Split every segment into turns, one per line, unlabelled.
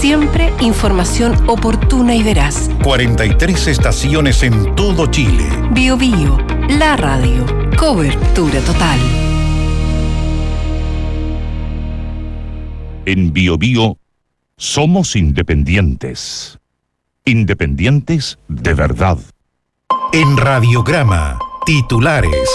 Siempre información oportuna y veraz.
43 estaciones en todo Chile.
Bio Bio, la radio. Cobertura total.
En Bio Bio somos independientes. Independientes de verdad. En Radiograma, titulares.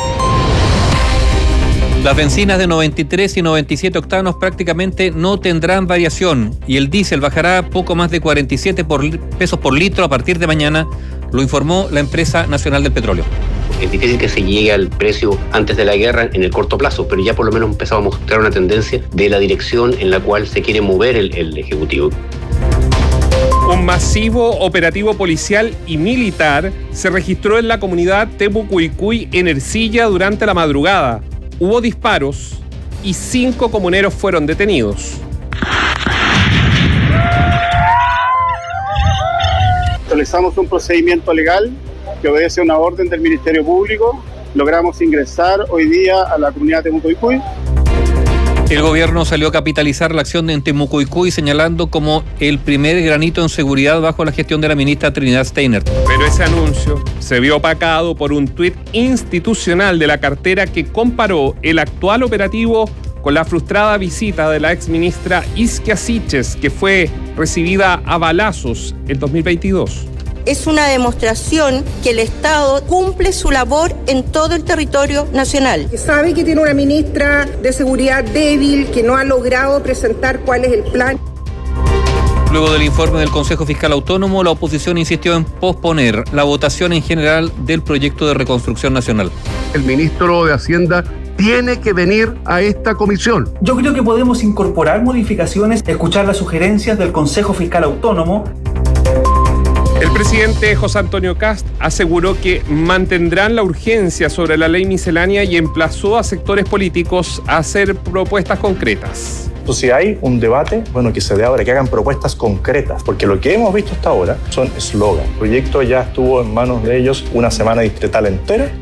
Las bencinas de 93 y 97 octanos prácticamente no tendrán variación y el diésel bajará poco más de 47 pesos por litro a partir de mañana, lo informó la empresa nacional del petróleo.
Es difícil que se llegue al precio antes de la guerra en el corto plazo, pero ya por lo menos empezamos a mostrar una tendencia de la dirección en la cual se quiere mover el Ejecutivo.
Un masivo operativo policial y militar se registró en la comunidad Temucuicui en Ercilla durante la madrugada. Hubo disparos y 5 comuneros fueron detenidos.
Realizamos un procedimiento legal que obedece a una orden del Ministerio Público. Logramos ingresar hoy día a la comunidad de Temucuicui.
El gobierno salió a capitalizar la acción en Temucuicui señalando como el primer granito en seguridad bajo la gestión de la ministra Trinidad Steiner.
Pero ese anuncio se vio opacado por un tuit institucional de la cartera que comparó el actual operativo con la frustrada visita de la exministra Isquia Siches, que fue recibida a balazos en 2022.
Es una demostración que el Estado cumple su labor en todo el territorio nacional.
Sabe que tiene una ministra de Seguridad débil, que no ha logrado presentar cuál es el plan.
Luego del informe del Consejo Fiscal Autónomo, la oposición insistió en posponer la votación en general del proyecto de reconstrucción nacional.
El ministro de Hacienda tiene que venir a esta comisión.
Yo creo que podemos incorporar modificaciones, escuchar las sugerencias del Consejo Fiscal Autónomo.
El presidente José Antonio Kast aseguró que mantendrán la urgencia sobre la ley miscelánea y emplazó a sectores políticos a hacer propuestas concretas.
Entonces, si hay un debate, bueno, que se dé ahora, que hagan propuestas concretas, porque lo que hemos visto hasta ahora son eslogan. El proyecto ya estuvo en manos de ellos una semana distrital entera.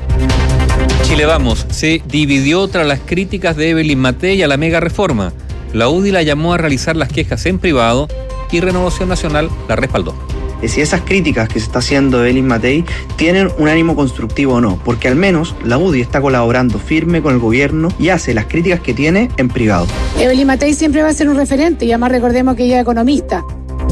Chile Vamos se dividió tras las críticas de Evelyn Matei a la mega reforma. La UDI la llamó a realizar las quejas en privado y Renovación Nacional la respaldó.
Si esas críticas que se está haciendo de Evelyn Matei tienen un ánimo constructivo o no, porque al menos la UDI está colaborando firme con el gobierno y hace las críticas que tiene en privado.
Evelyn Matei siempre va a ser un referente y además recordemos que ella es economista.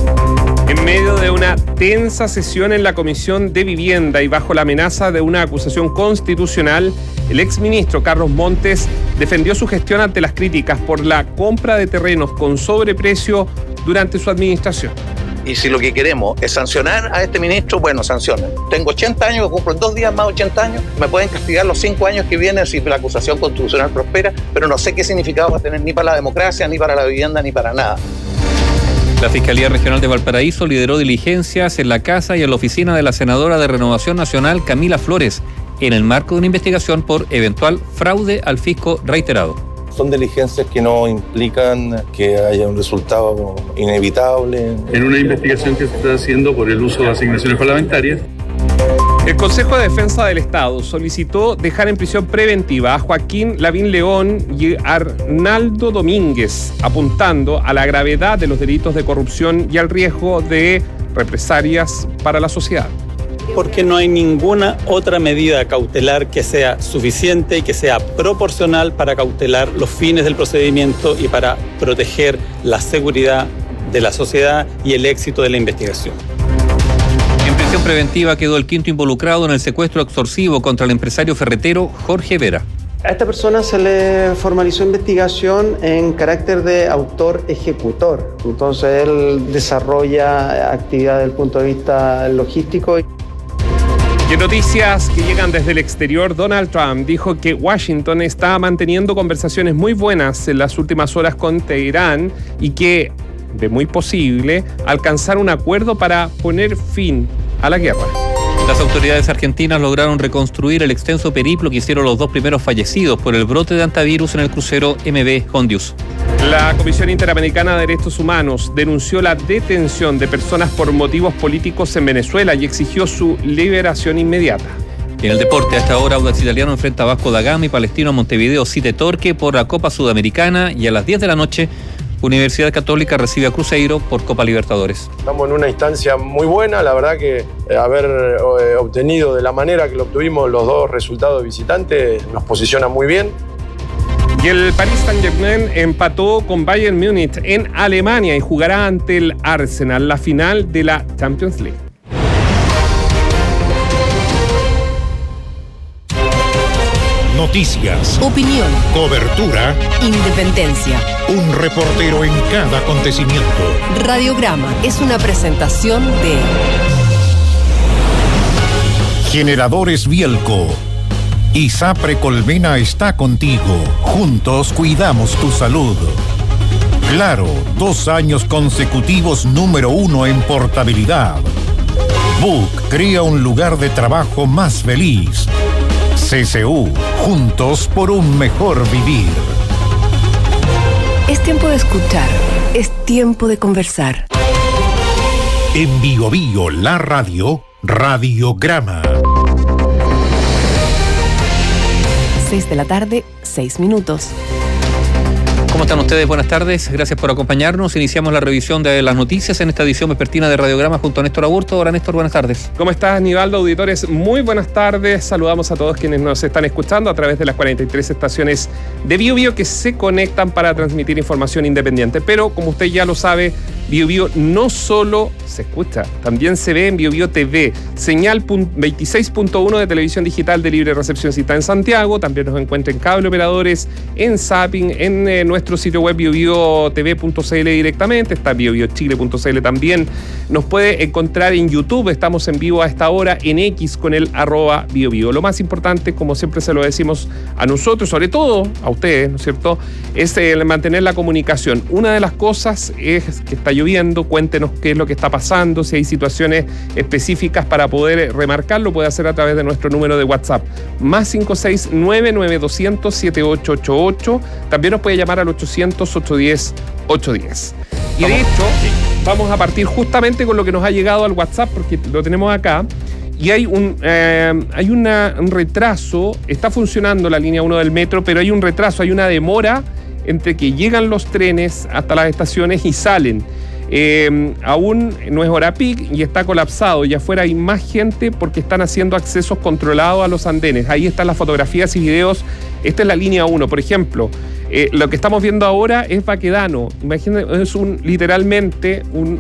En medio de una tensa sesión en la Comisión de Vivienda y bajo la amenaza de una acusación constitucional, el exministro Carlos Montes defendió su gestión ante las críticas por la compra de terrenos con sobreprecio durante su administración.
Y si lo que queremos es sancionar a este ministro, bueno, sancionan. Tengo 80 años, cumplo en 2 días más 80 años, me pueden castigar los 5 años que vienen si la acusación constitucional prospera, pero no sé qué significado va a tener ni para la democracia, ni para la vivienda, ni para nada.
La Fiscalía Regional de Valparaíso lideró diligencias en la casa y en la oficina de la senadora de Renovación Nacional, Camila Flores, en el marco de una investigación por eventual fraude al fisco reiterado.
Son diligencias que no implican que haya un resultado inevitable.
En una investigación que se está haciendo por el uso de asignaciones parlamentarias.
El Consejo de Defensa del Estado solicitó dejar en prisión preventiva a Joaquín Lavín León y Arnaldo Domínguez, apuntando a la gravedad de los delitos de corrupción y al riesgo de represalias para la sociedad.
Porque no hay ninguna otra medida cautelar que sea suficiente y que sea proporcional para cautelar los fines del procedimiento y para proteger la seguridad de la sociedad y el éxito de la investigación.
En prisión preventiva quedó el quinto involucrado en el secuestro extorsivo contra el empresario ferretero Jorge Vera.
A esta persona se le formalizó investigación en carácter de autor-ejecutor. Entonces él desarrolla actividad desde el punto de vista logístico.
Y en noticias que llegan desde el exterior, Donald Trump dijo que Washington está manteniendo conversaciones muy buenas en las últimas horas con Teherán y que, de muy posible, alcanzar un acuerdo para poner fin a la guerra.
Las autoridades argentinas lograron reconstruir el extenso periplo que hicieron los 2 primeros fallecidos por el brote de antivirus en el crucero MV Hondius.
La Comisión Interamericana de Derechos Humanos denunció la detención de personas por motivos políticos en Venezuela y exigió su liberación inmediata.
En el deporte, a esta hora, Audax Italiano enfrenta a Vasco da Gama y Palestino a Montevideo City Torque por la Copa Sudamericana y a las 10 de la noche, Universidad Católica recibe a Cruzeiro por Copa Libertadores.
Estamos en una instancia muy buena, la verdad que haber obtenido de la manera que lo obtuvimos los dos resultados visitantes nos posiciona muy bien.
Y el Paris Saint-Germain empató con Bayern Múnich en Alemania y jugará ante el Arsenal la final de la Champions League.
Noticias,
opinión,
cobertura,
independencia.
Un reportero en cada acontecimiento.
Radiograma es una presentación de
Generadores Bielco. ISAPRE Colmena está contigo. Juntos cuidamos tu salud. Claro, 2 años consecutivos número 1 en portabilidad. Book crea un lugar de trabajo más feliz. CCU, juntos por un mejor vivir.
Es tiempo de escuchar, es tiempo de conversar.
En Bio Bio, la radio, Radiograma.
6 de la tarde, 6 minutos.
¿Cómo están ustedes? Buenas tardes, gracias por acompañarnos. Iniciamos la revisión de las noticias en esta edición vespertina de Radiograma junto a Néstor Aburto. Hola Néstor, buenas tardes.
¿Cómo estás, Nivaldo? Auditores, muy buenas tardes. Saludamos a todos quienes nos están escuchando a través de las 43 estaciones de Bio Bio que se conectan para transmitir información independiente. Pero, como usted ya lo sabe, Bio Bio no solo se escucha, también se ve en Bio Bio TV, señal 26.1 de televisión digital de libre recepción si está en Santiago. También nos encuentra en cable operadores, en Zapping, en nuestro sitio web biobiotv.cl directamente, está biobiochile.cl también. Nos puede encontrar en YouTube, estamos en vivo a esta hora en X con el @biobio. Lo más importante, como siempre se lo decimos a nosotros, sobre todo a ustedes, ¿no es cierto?, es el mantener la comunicación. Una de las cosas es que está lloviendo, cuéntenos qué es lo que está pasando, si hay situaciones específicas para poder remarcarlo, puede hacer a través de nuestro número de WhatsApp, +56 99200 7888. También nos puede llamar al 800-810-810. Y de hecho, vamos a partir justamente con lo que nos ha llegado al WhatsApp, porque lo tenemos acá. Y hay un retraso, está funcionando la línea 1 del metro, pero hay un retraso, hay una demora entre que llegan los trenes hasta las estaciones y salen. Aún no es hora peak y está colapsado. Y afuera hay más gente porque están haciendo accesos controlados a los andenes. Ahí están las fotografías y videos. Esta es la línea 1, por ejemplo. Lo que estamos viendo ahora es Baquedano. Imagínense, es literalmente un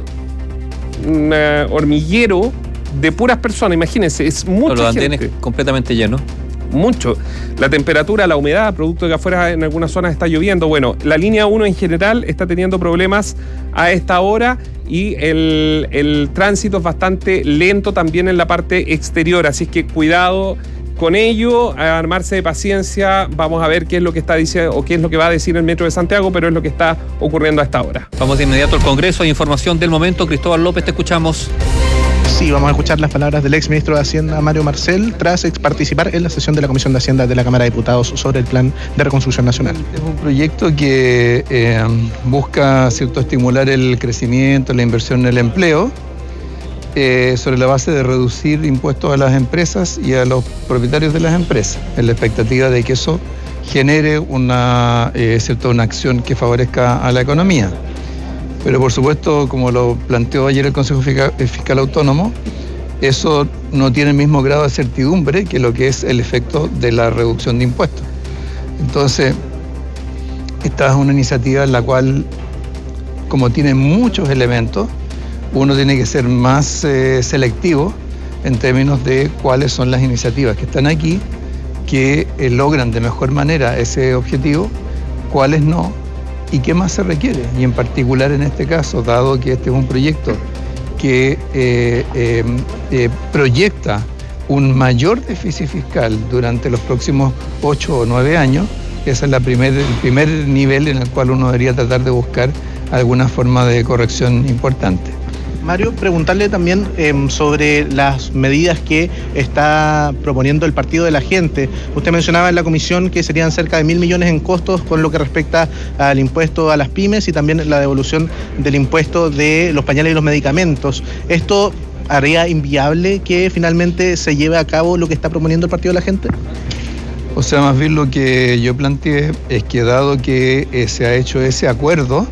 hormiguero de puras personas. Imagínense, es mucha gente. Los andenes
completamente llenos.
Mucho. La temperatura, la humedad, producto de que afuera en algunas zonas está lloviendo. Bueno, la línea 1 en general está teniendo problemas a esta hora y el tránsito es bastante lento también en la parte exterior. Así es que cuidado con ello, a armarse de paciencia. Vamos a ver qué es lo que está diciendo o qué es lo que va a decir el Metro de Santiago, pero es lo que está ocurriendo a esta hora.
Vamos de inmediato al Congreso. Hay información del momento. Cristóbal López, te escuchamos.
Sí, vamos a escuchar las palabras del ex ministro de Hacienda, Mario Marcel, tras participar en la sesión de la Comisión de Hacienda de la Cámara de Diputados sobre el Plan de Reconstrucción Nacional.
Es un proyecto que busca, ¿cierto?, estimular el crecimiento, la inversión en el empleo, sobre la base de reducir impuestos a las empresas y a los propietarios de las empresas, en la expectativa de que eso genere una acción que favorezca a la economía. Pero por supuesto, como lo planteó ayer el Consejo Fiscal Autónomo, eso no tiene el mismo grado de certidumbre que lo que es el efecto de la reducción de impuestos. Entonces, esta es una iniciativa en la cual, como tiene muchos elementos, uno tiene que ser más selectivo en términos de cuáles son las iniciativas que están aquí, que logran de mejor manera ese objetivo, cuáles no, y qué más se requiere. Y en particular en este caso, dado que este es un proyecto que proyecta un mayor déficit fiscal durante los próximos 8 o 9 años, ese es el primer nivel en el cual uno debería tratar de buscar alguna forma de corrección importante.
Mario, preguntarle también sobre las medidas que está proponiendo el Partido de la Gente. Usted mencionaba en la comisión que serían cerca de 1.000 millones en costos con lo que respecta al impuesto a las pymes y también la devolución del impuesto de los pañales y los medicamentos. ¿Esto haría inviable que finalmente se lleve a cabo lo que está proponiendo el Partido de la Gente?
O sea, más bien lo que yo planteé es que dado que se ha hecho ese acuerdo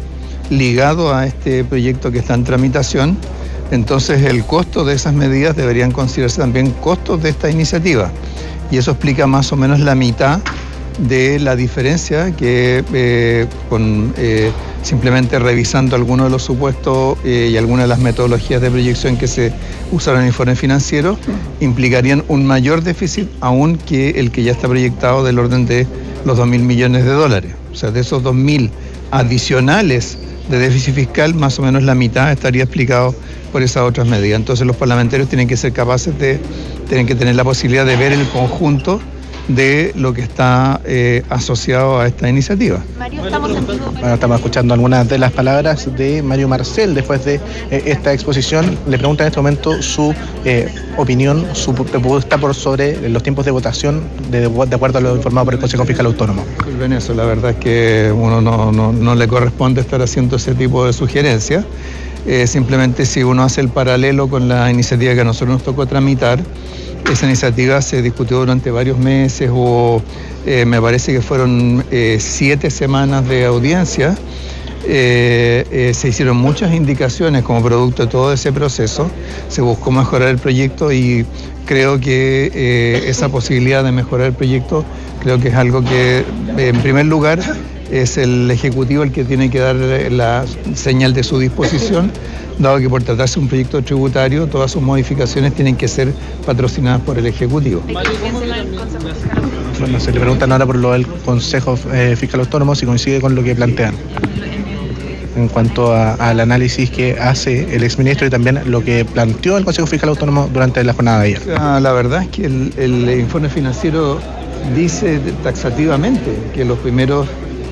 ligado a este proyecto que está en tramitación. Entonces el costo de esas medidas deberían considerarse también costos de esta iniciativa. Y eso explica más o menos la mitad de la diferencia que simplemente revisando algunos de los supuestos y algunas de las metodologías de proyección que se usaron en el informe financiero implicarían un mayor déficit aún que el que ya está proyectado del orden de los 2.000 millones de dólares. O sea, de esos 2.000 adicionales de déficit fiscal, más o menos la mitad estaría explicado por esas otras medidas. Entonces los parlamentarios tienen que ser capaces tienen que tener la posibilidad de ver el conjunto de lo que está asociado a esta iniciativa.
Mario, estamos escuchando algunas de las palabras de Mario Marcel después de esta exposición. Le pregunta en este momento su opinión, su propuesta sobre los tiempos de votación de acuerdo a lo informado por el Consejo Fiscal Autónomo.
Disculpen eso, la verdad es que uno no le corresponde estar haciendo ese tipo de sugerencias. Simplemente si uno hace el paralelo con la iniciativa que a nosotros nos tocó tramitar, esa iniciativa se discutió durante varios meses me parece que fueron 7 semanas de audiencia. Se hicieron muchas indicaciones como producto de todo ese proceso, se buscó mejorar el proyecto y creo que esa posibilidad de mejorar el proyecto creo que es algo que en primer lugar es el Ejecutivo el que tiene que dar la señal de su disposición, dado que por tratarse de un proyecto tributario, todas sus modificaciones tienen que ser patrocinadas por el Ejecutivo.
Bueno, se le preguntan ahora por lo del Consejo Fiscal Autónomo, si coincide con lo que plantean en cuanto al análisis que hace el exministro y también lo que planteó el Consejo Fiscal Autónomo durante la jornada de ayer.
La verdad es que el informe financiero dice taxativamente que los primeros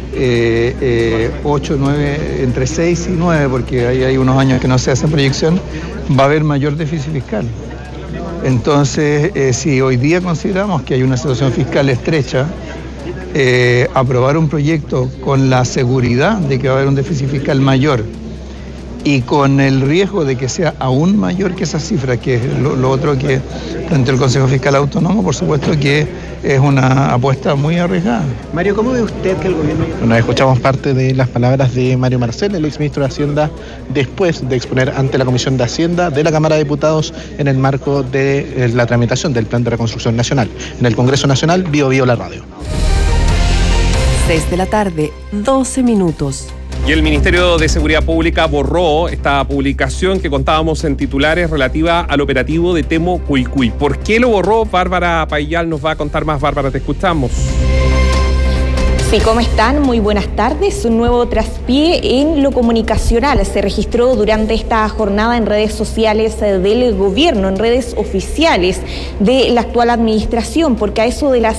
8, 9, entre 6 y 9, porque hay unos años que no se hace proyección, va a haber mayor déficit fiscal. Entonces, si hoy día consideramos que hay una situación fiscal estrecha, aprobar un proyecto con la seguridad de que va a haber un déficit fiscal mayor y con el riesgo de que sea aún mayor que esa cifra, que es lo otro que planteó el Consejo Fiscal Autónomo, por supuesto que es una apuesta muy arriesgada.
Mario, ¿cómo ve usted que el gobierno...? Bueno, escuchamos parte de las palabras de Mario Marcel, el exministro de Hacienda, después de exponer ante la Comisión de Hacienda de la Cámara de Diputados en el marco de la tramitación del Plan de Reconstrucción Nacional. En el Congreso Nacional, Bio la radio.
6 de la tarde, 12 minutos.
Y el Ministerio de Seguridad Pública borró esta publicación que contábamos en titulares relativa al operativo de Temo Cuicuy. ¿Por qué lo borró? Bárbara Payal nos va a contar más. Bárbara, te escuchamos.
Sí, ¿cómo están? Muy buenas tardes. Un nuevo traspié en lo comunicacional se registró durante esta jornada en redes sociales del gobierno, en redes oficiales de la actual administración, porque a eso de las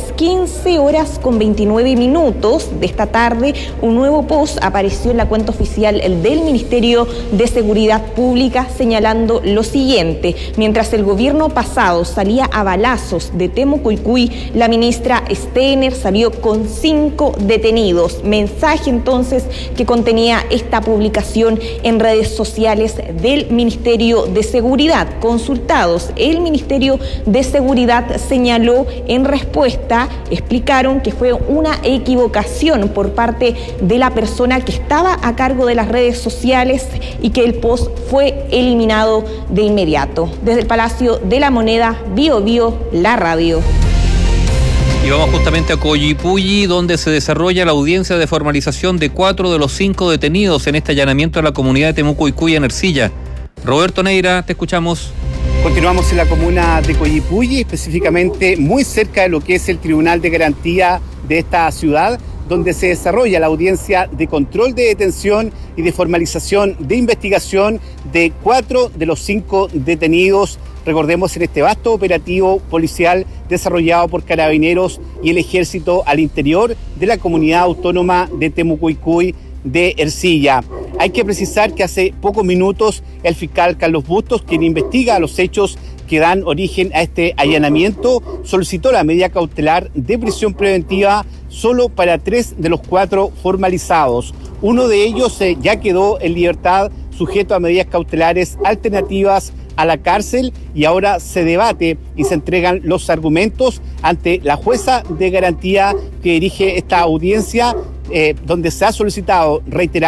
15:29 de esta tarde, un nuevo post apareció en la cuenta oficial del Ministerio de Seguridad Pública señalando lo siguiente: mientras el gobierno pasado salía a balazos de Temo Cuicuy, la ministra Steiner salió con 5 detenidos. Mensaje entonces que contenía esta publicación en redes sociales del Ministerio de Seguridad. Consultados, el Ministerio de Seguridad señaló en respuesta, explicaron que fue una equivocación por parte de la persona que estaba a cargo de las redes sociales y que el post fue eliminado de inmediato. Desde el Palacio de la Moneda, Bio la radio.
Y vamos justamente a Coyipulli, donde se desarrolla la audiencia de formalización de 4 de los 5 detenidos en este allanamiento a la comunidad de Temu Cuicuy en Ercilla. Roberto Neira, te escuchamos.
Continuamos en la comuna de Coyipulli, específicamente muy cerca de lo que es el Tribunal de Garantía de esta ciudad, donde se desarrolla la audiencia de control de detención y de formalización de investigación de 4 de los 5 detenidos. Recordemos, en este vasto operativo policial desarrollado por Carabineros y el Ejército al interior de la comunidad autónoma de Temu Cuicuy de Ercilla. Hay que precisar que hace pocos minutos el fiscal Carlos Bustos, quien investiga los hechos que dan origen a este allanamiento, solicitó la medida cautelar de prisión preventiva solo para 3 de los 4 formalizados. Uno de ellos ya quedó en libertad, sujeto a medidas cautelares alternativas a la cárcel, y ahora se debate y se entregan los argumentos ante la jueza de garantía que dirige esta audiencia, donde se ha solicitado, reiteramos,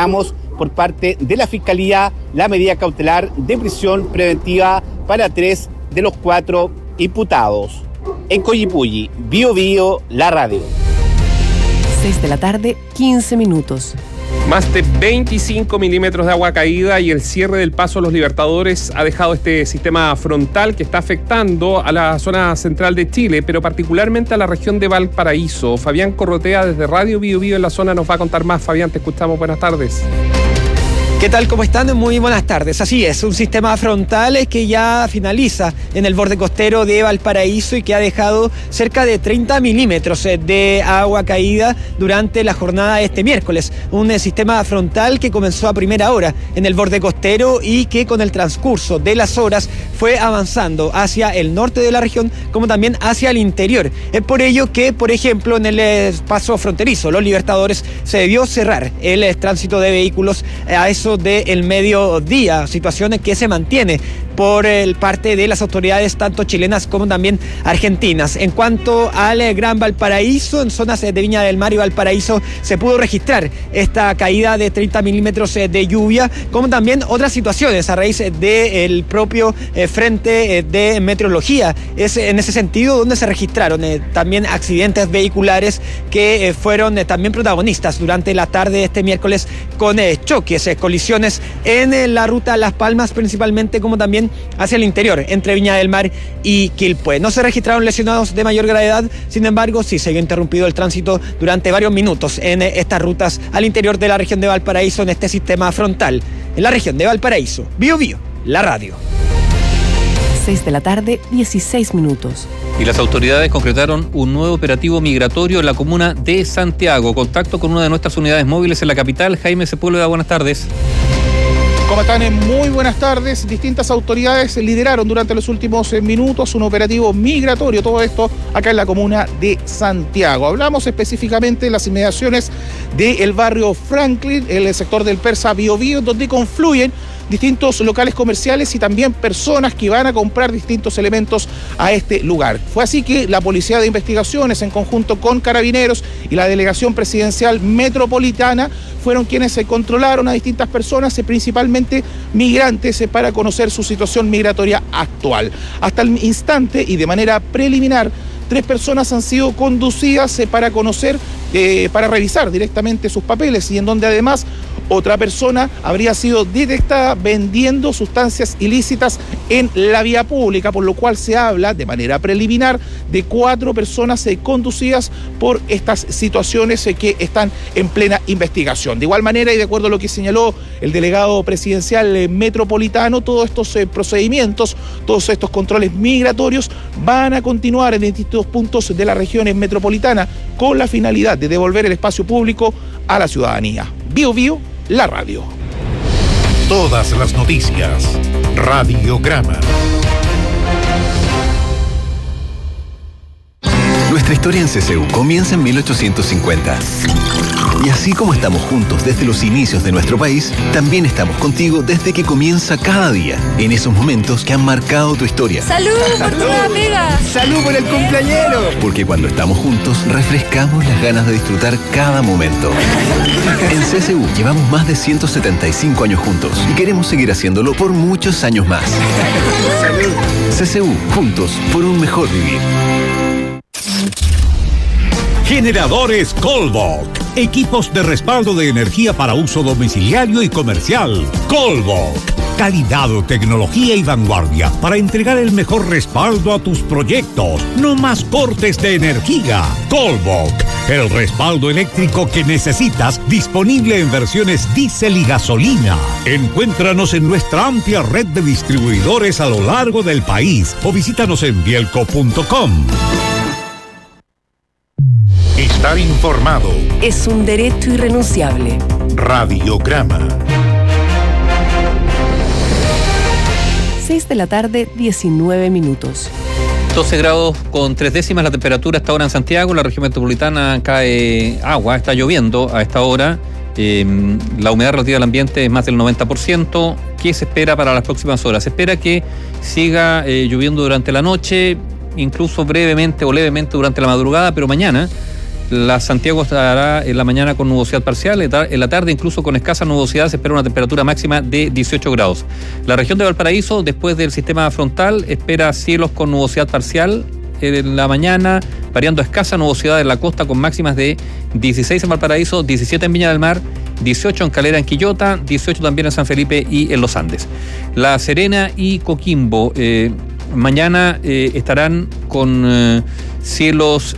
por parte de la Fiscalía la medida cautelar de prisión preventiva para 3 de los 4 imputados. En Coyipulli, Bío Bío, la radio.
6 de la tarde, 15 minutos.
Más de 25 milímetros de agua caída y el cierre del paso a los Libertadores ha dejado este sistema frontal que está afectando a la zona central de Chile, pero particularmente a la región de Valparaíso. Fabián Corrotea desde Radio Bío Bío en la zona nos va a contar más. Fabián, te escuchamos. Buenas tardes.
¿Qué tal? ¿Cómo están? Muy buenas tardes. Así es, un sistema frontal que ya finaliza en el borde costero de Valparaíso y que ha dejado cerca de 30 milímetros de agua caída durante la jornada de este miércoles. Un sistema frontal que comenzó a primera hora en el borde costero y que con el transcurso de las horas fue avanzando hacia el norte de la región como también hacia el interior. Es por ello que, por ejemplo, en el paso fronterizo Los Libertadores se debió cerrar el tránsito de vehículos a eso del mediodía, situaciones que se mantiene por parte de las autoridades tanto chilenas como también argentinas. En cuanto al Gran Valparaíso, en zonas de Viña del Mar y Valparaíso se pudo registrar esta caída de 30 milímetros de lluvia, como también otras situaciones a raíz del propio frente de meteorología. Es en ese sentido donde se registraron también accidentes vehiculares que fueron también protagonistas durante la tarde de este miércoles con choques, colisiones en la ruta Las Palmas principalmente, como también hacia el interior, entre Viña del Mar y Quilpué. No se registraron lesionados de mayor gravedad, sin embargo, sí se vio interrumpido el tránsito durante varios minutos en estas rutas al interior de la región de Valparaíso en este sistema frontal. En la región de Valparaíso, Bío Bío, la radio.
6 de la tarde, 16 minutos.
Y las autoridades concretaron un nuevo operativo migratorio en la comuna de Santiago. Contacto con una de nuestras unidades móviles en la capital. Jaime Sepúlveda, buenas tardes.
¿Cómo están? Muy buenas tardes. Distintas autoridades lideraron durante los últimos minutos un operativo migratorio, todo esto acá en la comuna de Santiago. Hablamos específicamente de las inmediaciones del barrio Franklin, el sector del Persa Bío Bío, donde confluyen distintos locales comerciales y también personas que van a comprar distintos elementos a este lugar. Fue así que la Policía de Investigaciones, en conjunto con Carabineros y la Delegación Presidencial Metropolitana, fueron quienes se controlaron a distintas personas, principalmente migrantes, para conocer su situación migratoria actual. Hasta el instante y de manera preliminar, 3 personas han sido conducidas para conocer, para revisar directamente sus papeles y en donde además otra persona habría sido detectada vendiendo sustancias ilícitas en la vía pública, por lo cual se habla de manera preliminar de 4 personas conducidas por estas situaciones que están en plena investigación. De igual manera y de acuerdo a lo que señaló el delegado presidencial metropolitano, todos estos procedimientos, todos estos controles migratorios van a continuar en distintos puntos de la región metropolitana con la finalidad de devolver el espacio público a la ciudadanía. Bío Bío, la radio.
Todas las noticias. Radiograma.
Nuestra historia en CCU comienza en 1850. Y así como estamos juntos desde los inicios de nuestro país, también estamos contigo desde que comienza cada día, en esos momentos que han marcado tu historia.
¡Salud por tu nueva pega!
¡Salud por el cumpleañero! Porque cuando estamos juntos, refrescamos las ganas de disfrutar cada momento. En CCU llevamos más de 175 años juntos y queremos seguir haciéndolo por muchos años más. ¡Salud! CCU, juntos por un mejor vivir.
Generadores Colbok. Equipos de respaldo de energía para uso domiciliario y comercial. Colbok. Calidad, tecnología y vanguardia para entregar el mejor respaldo a tus proyectos. No más cortes de energía. Colbok. El respaldo eléctrico que necesitas, disponible en versiones diésel y gasolina. Encuéntranos en nuestra amplia red de distribuidores a lo largo del país o visítanos en bielco.com.
Estar informado
es un derecho irrenunciable.
Radiograma.
6 de la tarde, 19 minutos.
12 grados con 3 décimas la temperatura hasta ahora en Santiago. La región metropolitana cae agua, está lloviendo a esta hora. La humedad relativa al ambiente es más del 90%. ¿Qué se espera para las próximas horas? Se espera que siga lloviendo durante la noche, incluso brevemente o levemente durante la madrugada, pero mañana La Santiago estará en la mañana con nubosidad parcial, en la tarde incluso con escasa nubosidad se espera una temperatura máxima de 18 grados. La región de Valparaíso, después del sistema frontal, espera cielos con nubosidad parcial en la mañana, variando escasa nubosidad en la costa con máximas de 16 en Valparaíso, 17 en Viña del Mar, 18 en Calera, en Quillota, 18 también en San Felipe y en Los Andes. La Serena y Coquimbo mañana estarán con cielos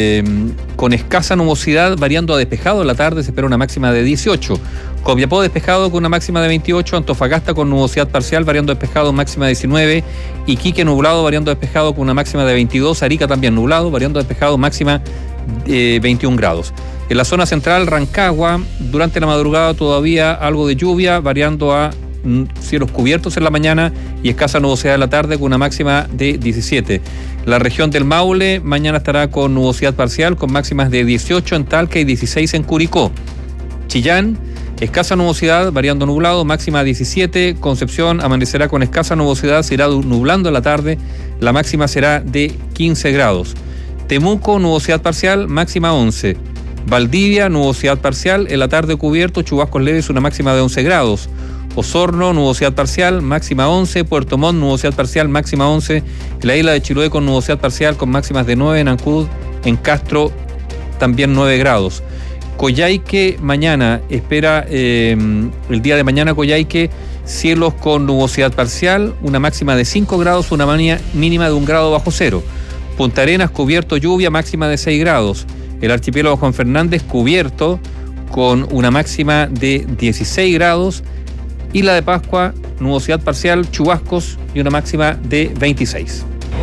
con escasa nubosidad, variando a despejado. En la tarde se espera una máxima de 18. Copiapó despejado con una máxima de 28. Antofagasta con nubosidad parcial, variando a despejado, máxima de 19. Iquique nublado, variando a despejado con una máxima de 22. Arica también nublado, variando a despejado, máxima de 21 grados. En la zona central, Rancagua, durante la madrugada todavía algo de lluvia, variando a cielos cubiertos en la mañana y escasa nubosidad en la tarde con una máxima de 17. La región del Maule mañana estará con nubosidad parcial con máximas de 18 en Talca y 16 en Curicó. Chillán, escasa nubosidad, variando nublado, máxima 17. Concepción amanecerá con escasa nubosidad, se irá nublando en la tarde, la máxima será de 15 grados. Temuco, nubosidad parcial, máxima 11. Valdivia, nubosidad parcial, en la tarde cubierto, chubascos leves, una máxima de 11 grados. Osorno, nubosidad parcial, máxima 11. Puerto Montt, nubosidad parcial, máxima 11. La isla de Chiloé con nubosidad parcial con máximas de 9. En Ancud, en Castro, también 9 grados. Coyhaique, mañana, espera el día de mañana Coyhaique, cielos con nubosidad parcial, una máxima de 5 grados, una mínima de 1 grado bajo cero. Punta Arenas, cubierto, lluvia, máxima de 6 grados. El archipiélago Juan Fernández, cubierto, con una máxima de 16 grados. Isla de Pascua, nubosidad parcial, chubascos y una máxima de 26.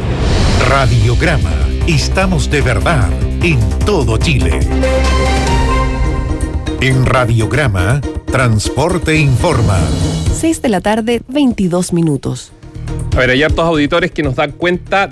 Radiograma. Estamos de verdad en todo Chile. En Radiograma, Transporte Informa.
6 de la tarde, 22 minutos.
A ver, hay hartos auditores que nos dan cuenta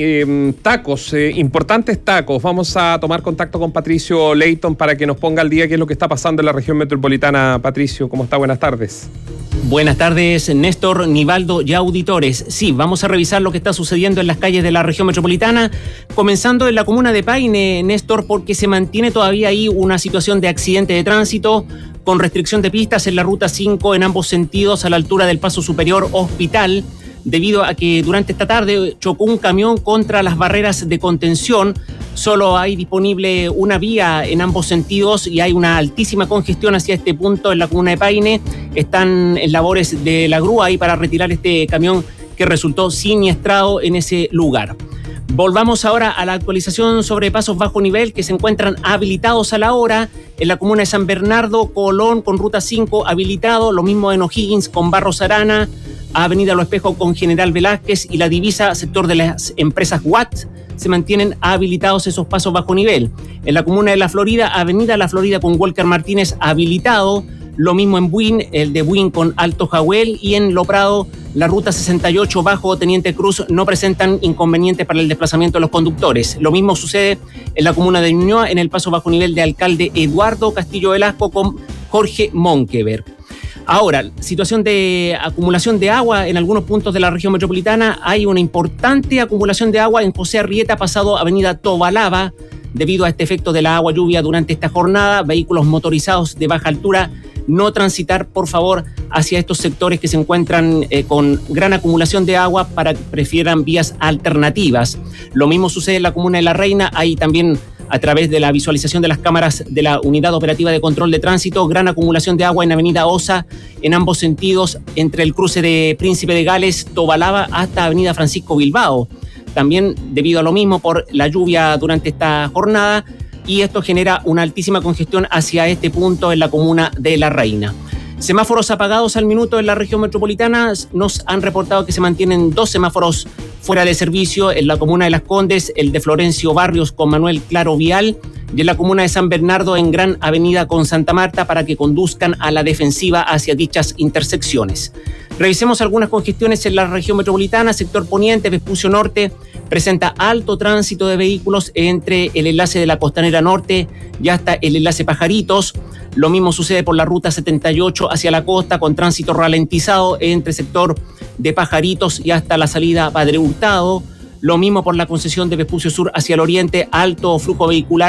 de tacos, importantes tacos. Vamos a tomar contacto con Patricio Leighton para que nos ponga al día qué es lo que está pasando en la región metropolitana. Patricio, ¿cómo está? Buenas tardes.
Buenas tardes, Néstor, Nivaldo y auditores. Sí, vamos a revisar lo que está sucediendo en las calles de la región metropolitana, comenzando en la comuna de Paine, Néstor, porque se mantiene todavía ahí una situación de accidente de tránsito con restricción de pistas en la ruta 5 en ambos sentidos a la altura del Paso Superior Hospital, debido a que durante esta tarde chocó un camión contra las barreras de contención. Solo hay disponible una vía en ambos sentidos y hay una altísima congestión hacia este punto en la comuna de Paine. Están en labores de la grúa ahí para retirar este camión que resultó siniestrado en ese lugar. Volvamos ahora a la actualización sobre pasos bajo nivel que se encuentran habilitados a la hora en la comuna de San Bernardo, Colón con ruta 5 habilitado, lo mismo en O'Higgins con Barros Arana, Avenida Los Espejos con General Velázquez y la divisa sector de las empresas Watt se mantienen habilitados esos pasos bajo nivel. En la comuna de La Florida, Avenida La Florida con Walker Martínez habilitado, lo mismo en Buin, el de Buin con Alto Jahuel, y en Lo Prado, la ruta 68 bajo Teniente Cruz no presentan inconvenientes para el desplazamiento de los conductores. Lo mismo sucede en la comuna de Ñuñoa, en el paso bajo nivel de Alcalde Eduardo Castillo Velasco con Jorge Monkeberg. Ahora, situación de acumulación de agua en algunos puntos de la región metropolitana. Hay una importante acumulación de agua en José Arrieta, pasado Avenida Tobalaba, debido a este efecto de la agua lluvia durante esta jornada. Vehículos motorizados de baja altura, no transitar, por favor, hacia estos sectores que se encuentran con gran acumulación de agua para que prefieran vías alternativas. Lo mismo sucede en la comuna de La Reina. Hay también, a través de la visualización de las cámaras de la Unidad Operativa de Control de Tránsito, gran acumulación de agua en Avenida Osa en ambos sentidos, entre el cruce de Príncipe de Gales, Tobalaba, hasta Avenida Francisco Bilbao. También debido a lo mismo por la lluvia durante esta jornada, y esto genera una altísima congestión hacia este punto en la comuna de La Reina. Semáforos apagados al minuto en la región metropolitana. Nos han reportado que se mantienen 2 semáforos fuera de servicio en la comuna de Las Condes, el de Florencio Barrios con Manuel Claro Vial, y en la comuna de San Bernardo en Gran Avenida con Santa Marta, para que conduzcan a la defensiva hacia dichas intersecciones. Revisemos algunas congestiones en la región metropolitana. Sector Poniente, Vespucio Norte, presenta alto tránsito de vehículos entre el enlace de la Costanera Norte y hasta el enlace Pajaritos. Lo mismo sucede por la ruta 78 hacia la costa, con tránsito ralentizado entre sector de Pajaritos y hasta la salida Padre Hurtado. Lo mismo por la concesión de Vespucio Sur hacia el oriente, alto flujo vehicular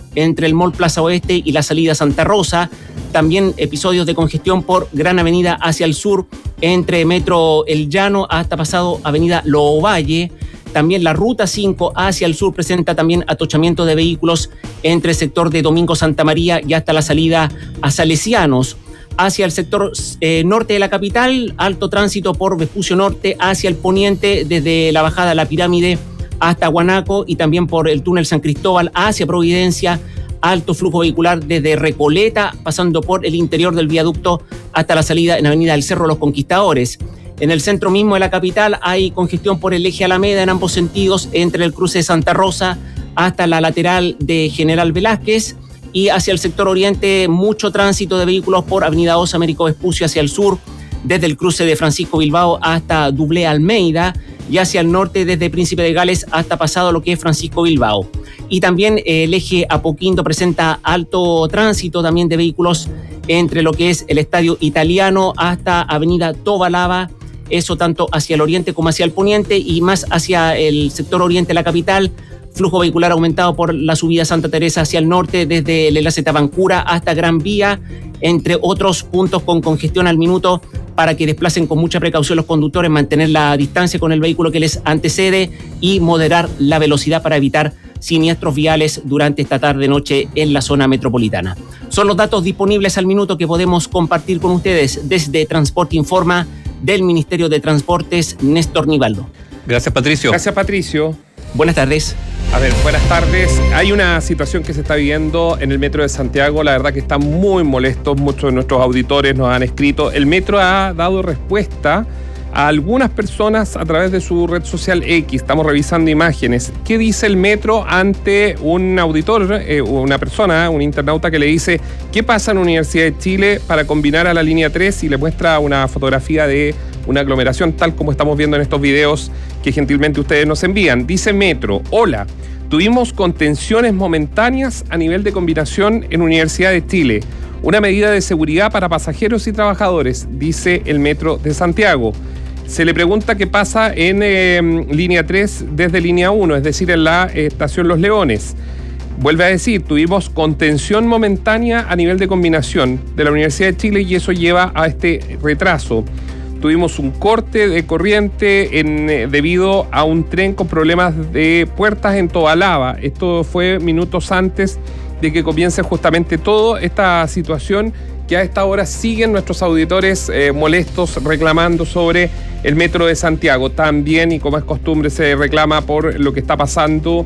entre el Mall Plaza Oeste y la salida Santa Rosa. También episodios de congestión por Gran Avenida hacia el sur, entre Metro El Llano hasta pasado Avenida Loovalle. También la Ruta 5 hacia el sur presenta también atochamiento de vehículos entre el sector de Domingo Santa María y hasta la salida a Salesianos. Hacia el sector norte de la capital, alto tránsito por Vespucio Norte, hacia el poniente desde la bajada a la Pirámide hasta Guanaco y también por el túnel San Cristóbal hacia Providencia. Alto flujo vehicular desde Recoleta, pasando por el interior del viaducto hasta la salida en Avenida del Cerro Los Conquistadores. En el centro mismo de la capital hay congestión por el eje Alameda en ambos sentidos, entre el cruce de Santa Rosa hasta la lateral de General Velázquez, y hacia el sector oriente mucho tránsito de vehículos por Avenida Osa Américo Vespucio hacia el sur, desde el cruce de Francisco Bilbao hasta Dublé Almeida, y hacia el norte desde Príncipe de Gales hasta pasado lo que es Francisco Bilbao. Y también el eje Apoquindo presenta alto tránsito también de vehículos entre lo que es el Estadio Italiano hasta Avenida Tobalaba, eso tanto hacia el oriente como hacia el poniente, y más hacia el sector oriente de la capital, flujo vehicular aumentado por la subida Santa Teresa hacia el norte desde el enlace Tabancura hasta Gran Vía, entre otros puntos con congestión al minuto, para que desplacen con mucha precaución los conductores, mantener la distancia con el vehículo que les antecede y moderar la velocidad para evitar siniestros viales durante esta tarde-noche en la zona metropolitana. Son los datos disponibles al minuto que podemos compartir con ustedes desde Transporte Informa del Ministerio de Transportes, Néstor Nivaldo.
Gracias, Patricio.
Gracias, Patricio.
Buenas tardes.
A ver, buenas tardes. Hay una situación que se está viviendo en el Metro de Santiago. La verdad que están muy molestos. Muchos de nuestros auditores nos han escrito. El Metro ha dado respuesta a algunas personas a través de su red social X. Estamos revisando imágenes. ¿Qué dice el Metro ante un auditor, una persona, un internauta que le dice qué pasa en la Universidad de Chile para combinar a la línea 3 y le muestra una fotografía de una aglomeración tal como estamos viendo en estos videos que gentilmente ustedes nos envían? Dice Metro: hola, tuvimos contenciones momentáneas a nivel de combinación en Universidad de Chile. Una medida de seguridad para pasajeros y trabajadores, dice el Metro de Santiago. Se le pregunta qué pasa en línea 3 desde línea 1, es decir, en la estación Los Leones. Vuelve a decir, tuvimos contención momentánea a nivel de combinación de la Universidad de Chile y eso lleva a este retraso. Tuvimos un corte de corriente debido a un tren con problemas de puertas en Tobalaba. Esto fue minutos antes de que comience justamente toda esta situación que a esta hora siguen nuestros auditores molestos reclamando sobre el Metro de Santiago. También, y como es costumbre, se reclama por lo que está pasando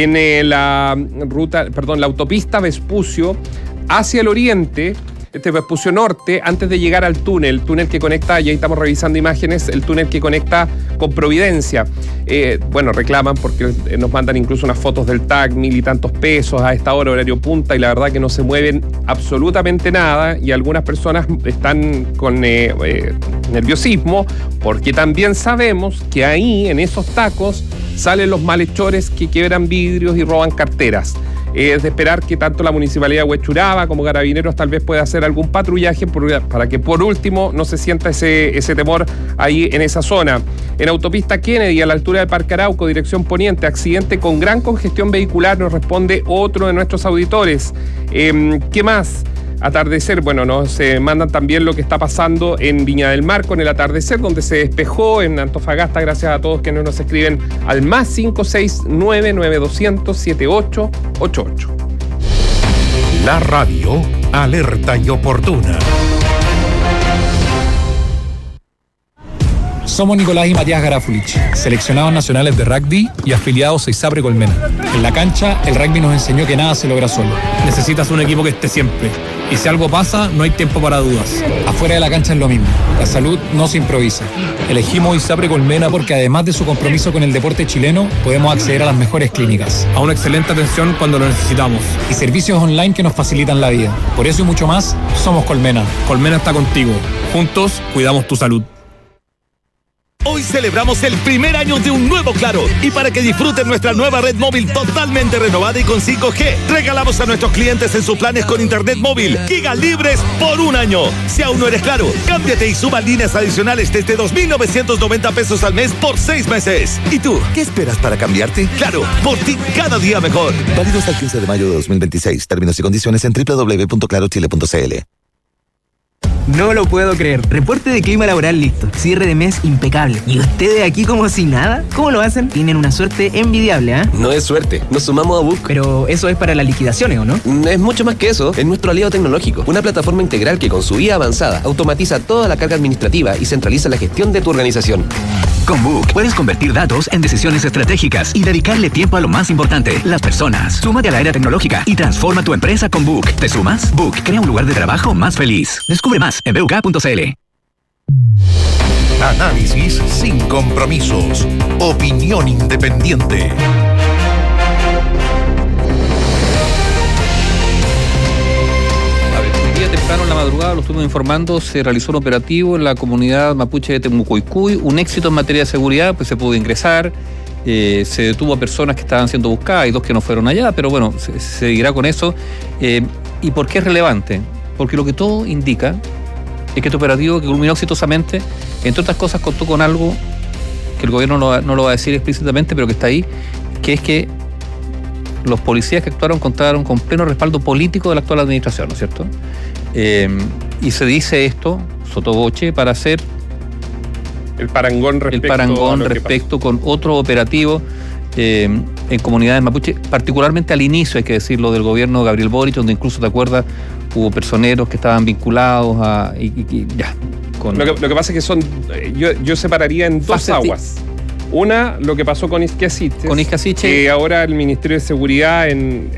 en la autopista Vespucio hacia el oriente. Vespucio Norte, antes de llegar al túnel que conecta, y ahí estamos revisando imágenes, el túnel que conecta con Providencia. Reclaman porque nos mandan incluso unas fotos del TAC, 1.000 y tantos pesos a esta hora, horario punta, y la verdad que no se mueven absolutamente nada, y algunas personas están con nerviosismo, porque también sabemos que ahí, en esos tacos, salen los malhechores que quiebran vidrios y roban carteras. Es de esperar que tanto la Municipalidad de Huechuraba como Carabineros tal vez pueda hacer algún patrullaje para que por último no se sienta ese temor ahí en esa zona. En autopista Kennedy, a la altura de Parque Arauco, dirección poniente, accidente con gran congestión vehicular, nos responde otro de nuestros auditores. ¿Qué más? Atardecer, nos mandan también lo que está pasando en Viña del Mar con el atardecer, donde se despejó en Antofagasta, gracias a todos quienes nos escriben al más 569-9200-7888.
La radio alerta y oportuna.
Somos Nicolás y Matías Garafulich, seleccionados nacionales de rugby y afiliados a ISAPRE Colmena. En la cancha, el rugby nos enseñó que nada se logra solo. Necesitas un equipo que esté siempre. Y si algo pasa, no hay tiempo para dudas. Afuera de la cancha es lo mismo. La salud no se improvisa. Elegimos ISAPRE Colmena porque además de su compromiso con el deporte chileno, podemos acceder a las mejores clínicas, a una excelente atención cuando lo necesitamos y servicios online que nos facilitan la vida. Por eso y mucho más, somos Colmena. Colmena está contigo. Juntos, cuidamos tu salud.
Hoy celebramos el primer año de un nuevo Claro. Y para que disfruten nuestra nueva red móvil totalmente renovada y con 5G, regalamos a nuestros clientes en sus planes con internet móvil gigas libres por un año. Si aún no eres Claro, cámbiate y suba líneas adicionales desde 2.990 pesos al mes por 6 meses. ¿Y tú, qué esperas para cambiarte? Claro, por ti cada día mejor.
Válido hasta el 15 de mayo de 2026. Términos y condiciones en www.clarochile.cl.
No lo puedo creer. Reporte de clima laboral listo. Cierre de mes impecable. ¿Y ustedes aquí como si nada? ¿Cómo lo hacen? Tienen una suerte envidiable, ¿ah?
No es suerte. Nos sumamos a Book.
Pero eso es para las liquidaciones, ¿o no?
Es mucho más que eso. Es nuestro aliado tecnológico. Una plataforma integral que con su IA avanzada automatiza toda la carga administrativa y centraliza la gestión de tu organización.
Con Book puedes convertir datos en decisiones estratégicas y dedicarle tiempo a lo más importante, las personas. Súmate a la era tecnológica y transforma tu empresa con Book. ¿Te sumas? Book crea un lugar de trabajo más feliz. Descubre más en buk.cl.
Análisis sin compromisos. Opinión independiente.
Hoy día temprano en la madrugada, lo estuvimos informando, se realizó un operativo en la comunidad mapuche de Temucoicuy, un éxito en materia de seguridad, pues se pudo ingresar, se detuvo a personas que estaban siendo buscadas, hay 2 que no fueron allá, pero bueno, se seguirá con eso. ¿Y por qué es relevante? Porque lo que todo indica es que este operativo, que culminó exitosamente, entre otras cosas contó con algo que el gobierno no lo va a decir explícitamente, pero que está ahí, que es que los policías que actuaron contaron con pleno respaldo político de la actual administración, ¿no es cierto? Y se dice esto, sotoboche, para hacer
el parangón respecto
con otro operativo en comunidades mapuche, particularmente al inicio, hay que decirlo, del gobierno de Gabriel Boric, donde incluso, ¿te acuerdas?, hubo personeros que estaban vinculados a...
Lo que pasa es que yo separaría en 2 aguas. Una, lo que pasó con Isquiasiche. Que ahora el Ministerio de Seguridad,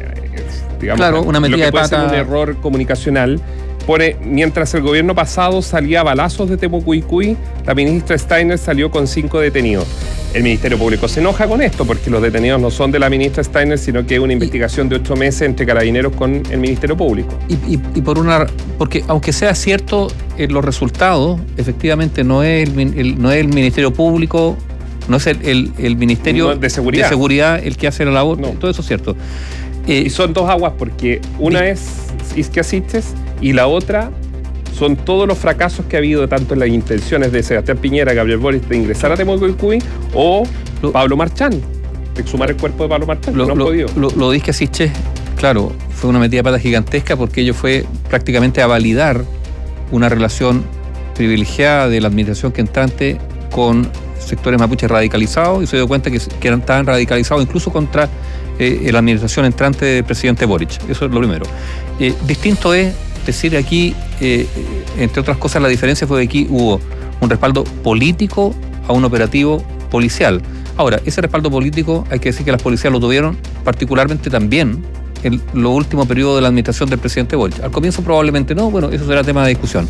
una metida de pata,
un error comunicacional, pone, mientras el gobierno pasado salía a balazos de Temucoicuy, la ministra Steiner salió con 5 detenidos. El Ministerio Público se enoja con esto porque los detenidos no son de la ministra Steiner, sino que es una investigación de 8 meses entre Carabineros con el Ministerio Público.
Porque aunque sea cierto, los resultados, efectivamente, no es el Ministerio Público, no es el Ministerio de Seguridad el que hace la labor, todo eso es cierto.
Y son 2 aguas, porque una es Isquiasiche y la otra son todos los fracasos que ha habido tanto en las intenciones de Sebastián Piñera, Gabriel Boric, de ingresar a Temucoicuy, o Pablo Marchán, de exhumar el cuerpo de Pablo Marchán. No han podido.
Lo de Isquiasiche, claro, fue una metida de pata gigantesca, porque ello fue prácticamente a validar una relación privilegiada de la administración que entrante con sectores mapuches radicalizados, y se dio cuenta que estaban radicalizados incluso contra la administración entrante del presidente Boric. Eso es lo primero. Distinto es decir aquí, entre otras cosas, la diferencia fue que aquí hubo un respaldo político a un operativo policial. Ahora, ese respaldo político, hay que decir que las policías lo tuvieron particularmente también en los últimos periodos de la administración del presidente Boric. Al comienzo probablemente no, bueno, eso será tema de discusión.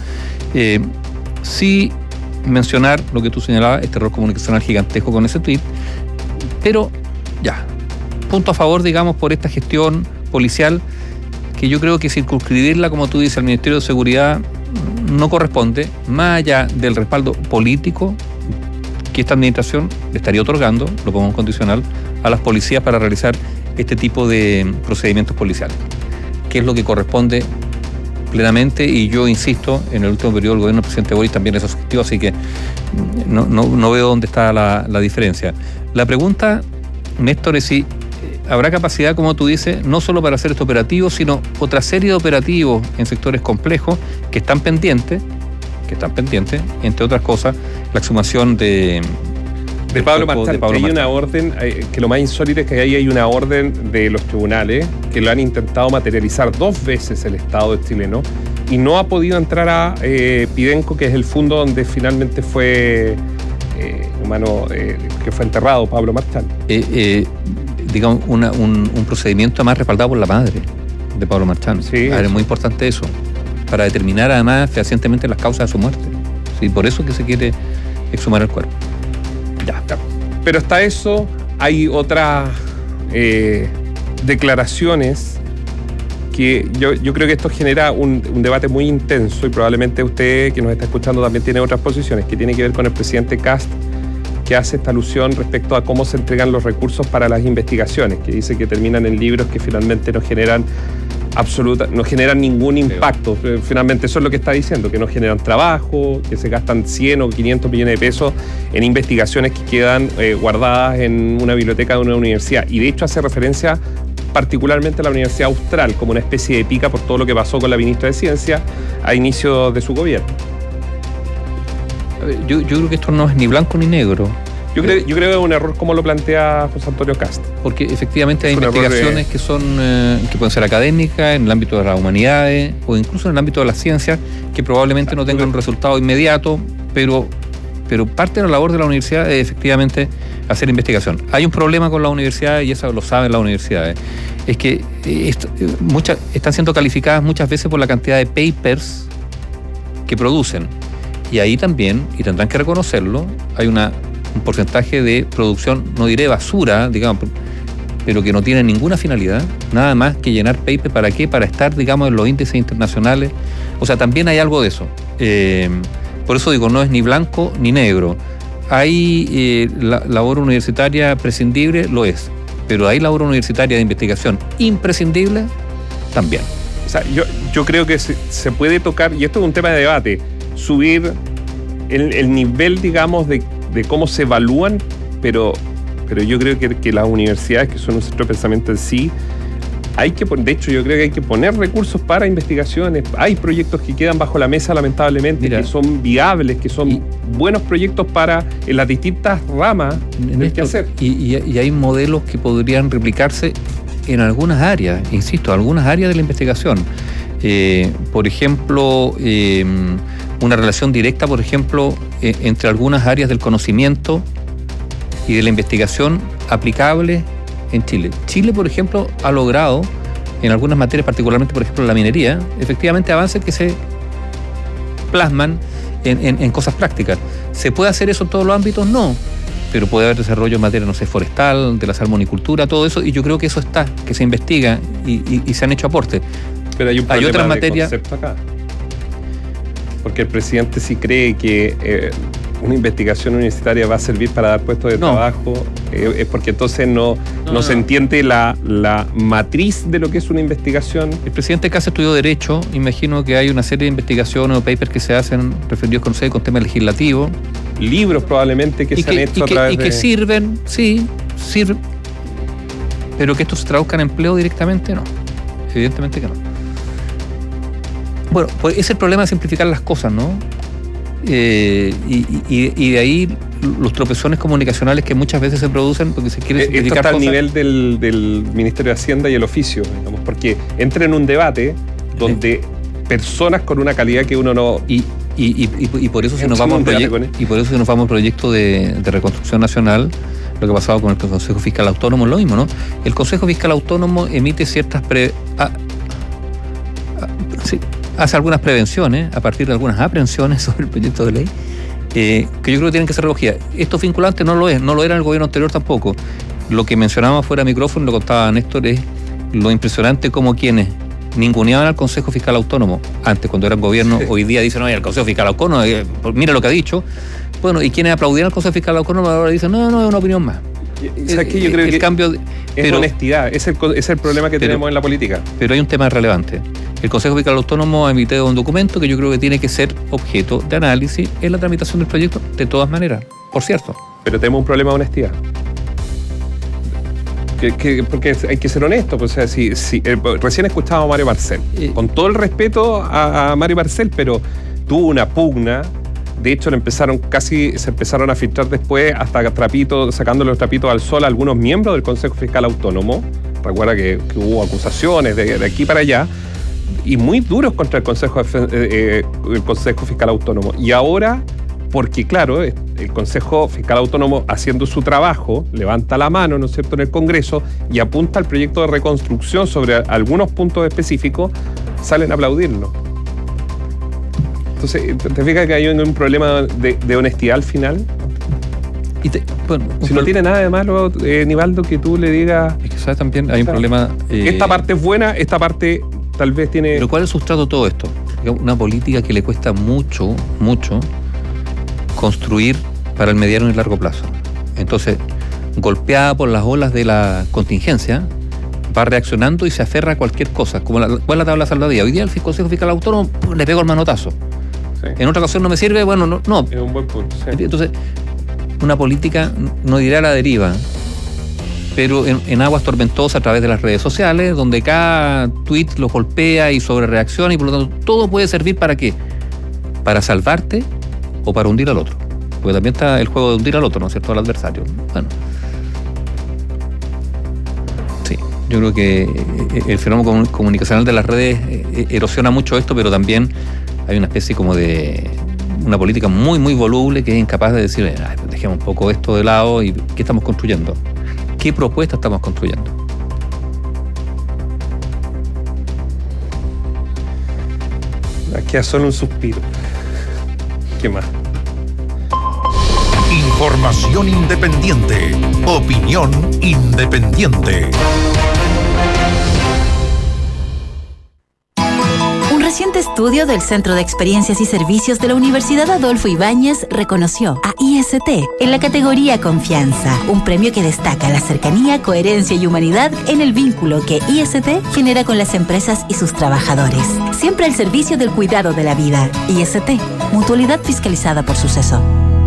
Sí mencionar lo que tú señalabas, este error comunicacional gigantesco con ese tuit, pero ya, punto a favor, digamos, por esta gestión policial, que yo creo que circunscribirla, como tú dices, al Ministerio de Seguridad no corresponde, más allá del respaldo político que esta administración le estaría otorgando, lo pongo en condicional, a las policías para realizar este tipo de procedimientos policiales, que es lo que corresponde plenamente, y yo insisto, en el último periodo del gobierno del presidente Boric también es objetivo, así que no veo dónde está la diferencia. La pregunta, Néstor, es si habrá capacidad, como tú dices, no solo para hacer este operativo, sino otra serie de operativos en sectores complejos que están pendientes, entre otras cosas, la exhumación de
Pablo Marchán. Hay una orden, que lo más insólito es que ahí hay una orden de los tribunales que lo han intentado materializar 2 veces el Estado chileno y no ha podido entrar a Pidenco, que es el fondo donde finalmente fue que fue enterrado Pablo Marchán.
Digamos, un procedimiento además respaldado por la madre de Pablo Marchán.
Sí,
es muy importante eso, para determinar además fehacientemente las causas de su muerte. Sí, por eso que se quiere exhumar el cuerpo.
Ya. Pero hasta eso hay otras declaraciones que yo creo que esto genera un debate muy intenso, y probablemente usted que nos está escuchando también tiene otras posiciones, que tiene que ver con el presidente Kast que hace esta alusión respecto a cómo se entregan los recursos para las investigaciones, que dice que terminan en libros que finalmente no generan ningún impacto. Finalmente eso es lo que está diciendo, que no generan trabajo, que se gastan 100 o 500 millones de pesos en investigaciones que quedan guardadas en una biblioteca de una universidad. Y de hecho hace referencia particularmente a la Universidad Austral como una especie de pica por todo lo que pasó con la ministra de Ciencia a inicio de su gobierno.
Yo creo que esto no es ni blanco ni negro.
Yo creo que es un error como lo plantea José Antonio Cast.
Porque efectivamente hay investigaciones que pueden ser académicas, en el ámbito de las humanidades o incluso en el ámbito de las ciencias, que probablemente no tengan un resultado inmediato, pero parte de la labor de la universidad es efectivamente hacer investigación. Hay un problema con la universidad, y eso lo saben las universidades, es que están siendo calificadas muchas veces por la cantidad de papers que producen. Y ahí también, y tendrán que reconocerlo, hay un porcentaje de producción, no diré basura, digamos, pero que no tiene ninguna finalidad, nada más que llenar paper. ¿Para qué? Para estar, digamos, en los índices internacionales. O sea, también hay algo de eso. Por eso digo, no es ni blanco ni negro. Hay la labor universitaria prescindible, lo es, pero hay labor universitaria de investigación imprescindible también.
O sea, yo creo que se puede tocar, y esto es un tema de debate, subir el nivel, digamos, de cómo se evalúan, pero yo creo que las universidades, que son un centro de pensamiento en sí, de hecho yo creo que hay que poner recursos para investigaciones. Hay proyectos que quedan bajo la mesa, lamentablemente, que son viables, que son buenos proyectos en las distintas ramas del quehacer.
Y hay modelos que podrían replicarse en algunas áreas, insisto, algunas áreas de la investigación. Por ejemplo, una relación directa, por ejemplo, entre algunas áreas del conocimiento y de la investigación aplicable en Chile. Chile, por ejemplo, ha logrado en algunas materias, particularmente, por ejemplo, la minería, efectivamente avances que se plasman en cosas prácticas. ¿Se puede hacer eso en todos los ámbitos? No. Pero puede haber desarrollo en materia, no sé, forestal, de la salmonicultura, todo eso, y yo creo que eso está, que se investiga y se han hecho aportes.
Pero hay un problema
otras
de
materias
concepto acá. Porque el presidente sí cree que una investigación universitaria va a servir para dar puestos de trabajo, es porque entonces no se entiende la matriz de lo que es una investigación.
El presidente casi estudió Derecho, imagino que hay una serie de investigaciones o papers que se hacen referidos con temas legislativos.
Libros probablemente que se han hecho a través de...
que sirven, pero que esto se traduzca en empleo directamente, no. Evidentemente que no. Bueno, pues es el problema de simplificar las cosas, ¿no? Y de ahí los tropezones comunicacionales que muchas veces se producen porque se quiere simplificar
cosas. Esto está
cosas.
al nivel del Ministerio de Hacienda y el oficio, digamos, porque entra en un debate donde personas con una calidad que uno no...
Y por eso se nos vamos a un proyecto de reconstrucción nacional. Lo que ha pasado con el Consejo Fiscal Autónomo es lo mismo, ¿no? El Consejo Fiscal Autónomo emite ciertas hace algunas prevenciones a partir de algunas aprehensiones sobre el proyecto de ley que yo creo que tienen que ser recogidas. Esto vinculante no lo es, no lo era en el gobierno anterior tampoco. Lo que mencionábamos fuera de micrófono, lo contaba Néstor, es lo impresionante como quienes ninguneaban al Consejo Fiscal Autónomo antes, cuando eran gobierno, hoy día dicen, oye, el Consejo Fiscal Autónomo, mira lo que ha dicho. Bueno, y quienes aplaudían al Consejo Fiscal Autónomo ahora dicen, no, es una opinión más.
¿Sabes qué? Yo creo que
cambio
es honestidad, es el problema que tenemos en la política.
Pero hay un tema relevante. El Consejo Fiscal Autónomo ha emitido un documento que yo creo que tiene que ser objeto de análisis en la tramitación del proyecto, de todas maneras, por cierto.
Pero tenemos un problema de honestidad. Porque hay que ser honesto, pues, o sea, recién escuchaba a Mario Marcel, con todo el respeto a Mario Marcel, pero tuvo una pugna. De hecho, se empezaron a filtrar después hasta sacándole los trapitos al sol a algunos miembros del Consejo Fiscal Autónomo. Recuerda que hubo acusaciones de aquí para allá y muy duros contra el Consejo Fiscal Autónomo. Y ahora, porque claro, el Consejo Fiscal Autónomo, haciendo su trabajo, levanta la mano, ¿no es cierto?, en el Congreso y apunta al proyecto de reconstrucción sobre algunos puntos específicos, salen a aplaudirlo. Entonces, ¿te fijas que hay un problema de honestidad al final? Si no tiene nada de malo, Nivaldo, que tú le digas...
Es que sabes también, hay un problema...
esta parte es buena, esta parte tal vez tiene...
Pero ¿cuál es el sustrato de todo esto? Una política que le cuesta mucho construir para el mediano y largo plazo. Entonces, golpeada por las olas de la contingencia, va reaccionando y se aferra a cualquier cosa, como ¿cuál es la tabla salvavidas? Hoy día el Consejo Fiscal Autónomo le pego el manotazo. Sí. En otra ocasión no me sirve, bueno, no.
Es un buen punto. Sí.
Entonces, una política, no diré a la deriva, pero en aguas tormentosas a través de las redes sociales, donde cada tweet lo golpea y sobrereacciona, y por lo tanto todo puede servir ¿para qué? Para salvarte o para hundir al otro. Porque también está el juego de hundir al otro, ¿no es cierto?, al adversario. Bueno. Sí, yo creo que el fenómeno comunicacional de las redes erosiona mucho esto, pero también hay una especie como de una política muy, muy voluble que es incapaz de decir, dejemos un poco esto de lado y ¿qué estamos construyendo? ¿Qué propuesta estamos construyendo?
Aquí a solo un suspiro. ¿Qué más?
Información independiente. Opinión independiente.
Un reciente estudio del Centro de Experiencias y Servicios de la Universidad Adolfo Ibáñez reconoció a IST en la categoría Confianza, un premio que destaca la cercanía, coherencia y humanidad en el vínculo que IST genera con las empresas y sus trabajadores. Siempre al servicio del cuidado de la vida. IST, mutualidad fiscalizada por Suceso.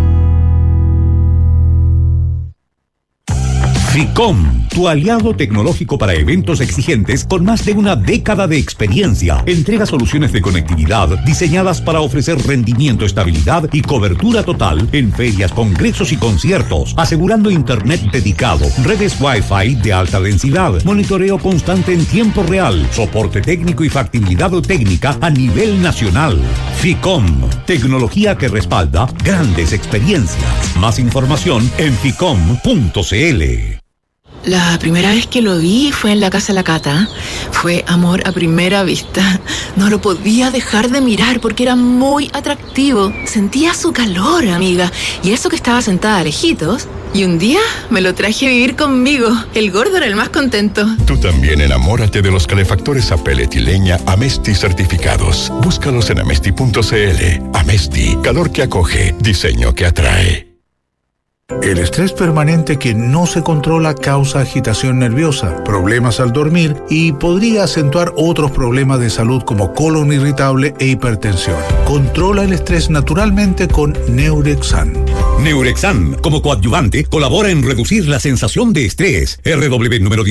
FICOM, tu aliado tecnológico para eventos exigentes con más de una década de experiencia. Entrega soluciones de conectividad diseñadas para ofrecer rendimiento, estabilidad y cobertura total en ferias, congresos y conciertos, asegurando internet dedicado, redes Wi-Fi de alta densidad, monitoreo constante en tiempo real, soporte técnico y factibilidad técnica a nivel nacional. FICOM, tecnología que respalda grandes experiencias. Más información en ficom.cl.
La primera vez que lo vi fue en la casa de la Cata. Fue amor a primera vista. No lo podía dejar de mirar porque era muy atractivo. Sentía su calor, amiga. Y eso que estaba sentada lejitos. Y un día me lo traje a vivir conmigo. El gordo era el más contento.
Tú también enamórate de los calefactores a pellet y leña Amesti certificados. Búscalos en amesti.cl. Amesti, calor que acoge, diseño que atrae.
El estrés permanente que no se controla causa agitación nerviosa, problemas al dormir y podría acentuar otros problemas de salud como colon irritable e hipertensión. Controla el estrés naturalmente con Neurexan.
Neurexan, como coadyuvante, colabora en reducir la sensación de estrés. RW número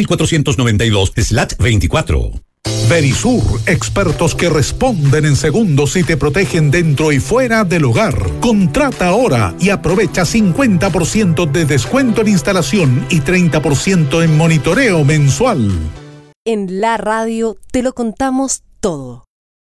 18492/24.
Verisur, expertos que responden en segundos y te protegen dentro y fuera del hogar. Contrata ahora y aprovecha 50% de descuento en instalación y 30% en monitoreo mensual.
En la radio te lo contamos todo.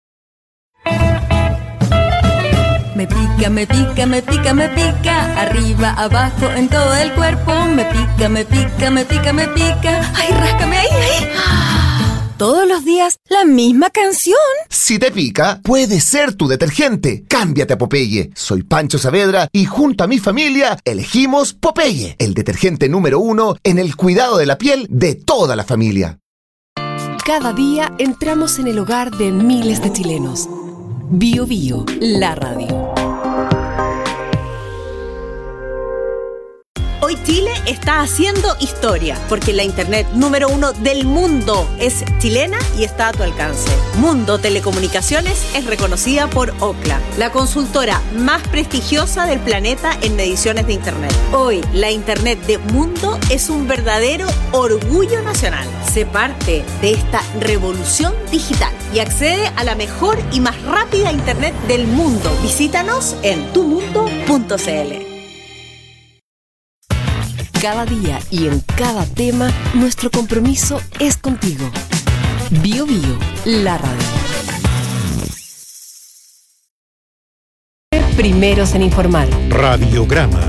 Me pica, me pica, me pica, me pica, arriba, abajo, en todo el cuerpo. Me pica, me pica, me pica, me pica. Ay, ráscame ahí, ahí. Todos los días, la misma canción.
Si te pica, puede ser tu detergente. Cámbiate a Popeye. Soy Pancho Saavedra y junto a mi familia elegimos Popeye, el detergente número 1 en el cuidado de la piel de toda la familia.
Cada día entramos en el hogar de miles de chilenos. Bio Bio, la radio.
Hoy Chile está haciendo historia, porque la internet número 1 del mundo es chilena y está a tu alcance. Mundo Telecomunicaciones es reconocida por Ookla, la consultora más prestigiosa del planeta en mediciones de internet. Hoy, la internet de Mundo es un verdadero orgullo nacional. Sé parte de esta revolución digital y accede a la mejor y más rápida internet del mundo. Visítanos en tumundo.cl.
Cada día y en cada tema, nuestro compromiso es contigo. Bio Bio, la radio. Primeros en informar.
Radiograma.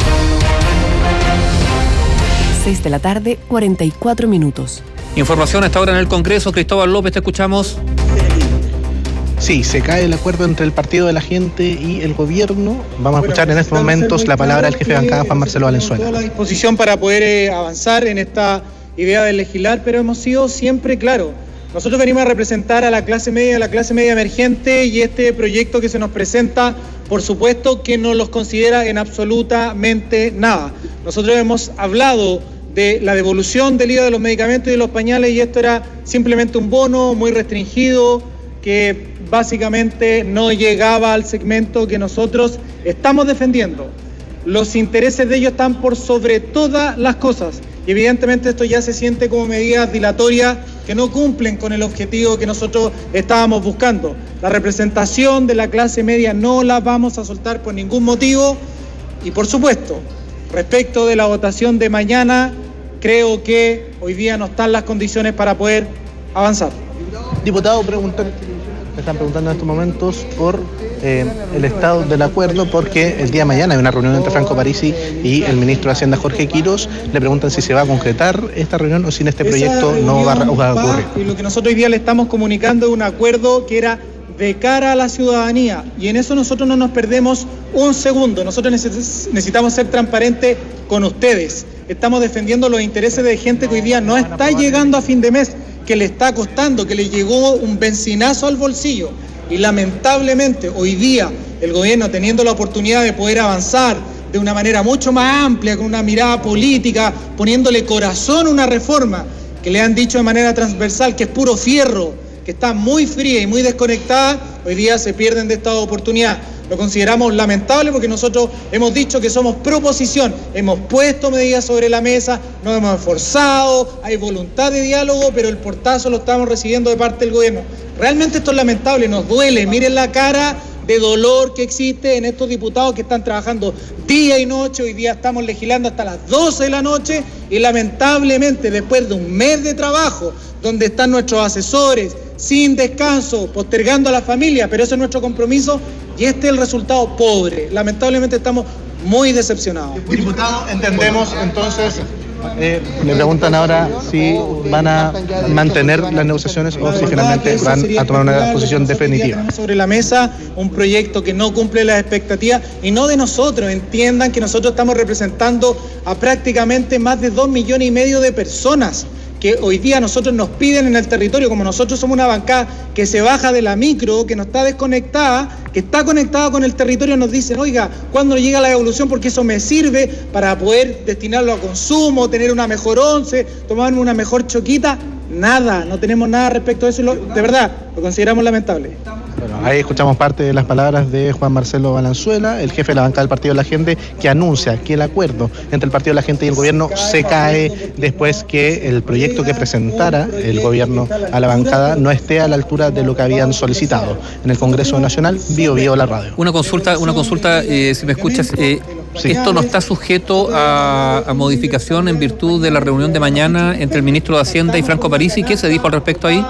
6 de la tarde, 44 minutos.
Información a esta hora en el Congreso. Cristóbal López, te escuchamos.
Sí, se cae el acuerdo entre el Partido de la Gente y el gobierno. Vamos a escuchar en estos momentos la palabra del jefe de bancada, Juan Marcelo Valenzuela.
Toda la disposición para poder avanzar en esta idea de legislar, pero hemos sido siempre claros. Nosotros venimos a representar a la clase media emergente, y este proyecto que se nos presenta, por supuesto que no los considera en absolutamente nada. Nosotros hemos hablado de la devolución del IVA de los medicamentos y de los pañales, y esto era simplemente un bono muy restringido que básicamente no llegaba al segmento que nosotros estamos defendiendo. Los intereses de ellos están por sobre todas las cosas, y evidentemente esto ya se siente como medidas dilatorias que no cumplen con el objetivo que nosotros estábamos buscando. La representación de la clase media no la vamos a soltar por ningún motivo, y por supuesto, respecto de la votación de mañana, creo que hoy día no están las condiciones para poder avanzar.
Diputado, me están preguntando en estos momentos por el estado del acuerdo, porque el día de mañana hay una reunión entre Franco Parisi y el ministro de Hacienda, Jorge Quiroz. Le preguntan si se va a concretar esta reunión o si en este proyecto no va a ocurrir.
Y lo que nosotros hoy día le estamos comunicando es un acuerdo que era de cara a la ciudadanía, y en eso nosotros no nos perdemos un segundo. Nosotros necesitamos ser transparentes con ustedes. Estamos defendiendo los intereses de gente que hoy día no está llegando a fin de mes, que le está costando, que le llegó un benzinazo al bolsillo, y lamentablemente hoy día el gobierno, teniendo la oportunidad de poder avanzar de una manera mucho más amplia, con una mirada política, poniéndole corazón a una reforma que le han dicho de manera transversal que es puro fierro, que está muy fría y muy desconectada, hoy día se pierden de esta oportunidad. Lo consideramos lamentable porque nosotros hemos dicho que somos proposición, hemos puesto medidas sobre la mesa, nos hemos esforzado, hay voluntad de diálogo, pero el portazo lo estamos recibiendo de parte del gobierno. Realmente esto es lamentable, nos duele, miren la cara de dolor que existe en estos diputados que están trabajando día y noche. Hoy día estamos legislando hasta las 12 de la noche y lamentablemente después de un mes de trabajo, donde están nuestros asesores sin descanso, postergando a la familia, pero ese es nuestro compromiso y este es el resultado pobre. Lamentablemente estamos muy decepcionados.
Diputado, entendemos entonces, le preguntan ahora si van a mantener las negociaciones o si finalmente van a tomar una posición definitiva.
Sobre la mesa un proyecto que no cumple las expectativas, y no de nosotros. Entiendan que nosotros estamos representando a prácticamente más de 2,5 millones de personas que hoy día nosotros nos piden en el territorio. Como nosotros somos una bancada que se baja de la micro, que no está desconectada, que está conectada con el territorio, nos dicen, oiga, ¿cuándo llega la devolución? Porque eso me sirve para poder destinarlo a consumo, tener una mejor once, tomar una mejor choquita. Nada, no tenemos nada respecto a eso, de verdad, lo consideramos lamentable.
Bueno, ahí escuchamos parte de las palabras de Juan Marcelo Valenzuela, el jefe de la bancada del Partido de la Gente, que anuncia que el acuerdo entre el Partido de la Gente y el gobierno se cae después que el proyecto que presentara el gobierno a la bancada no esté a la altura de lo que habían solicitado en el Congreso Nacional. Bio la radio.
Una consulta, si me escuchas, sí. ¿Esto no está sujeto a modificación en virtud de la reunión de mañana entre el ministro de Hacienda y Franco Parisi? ¿Qué se dijo al respecto ahí?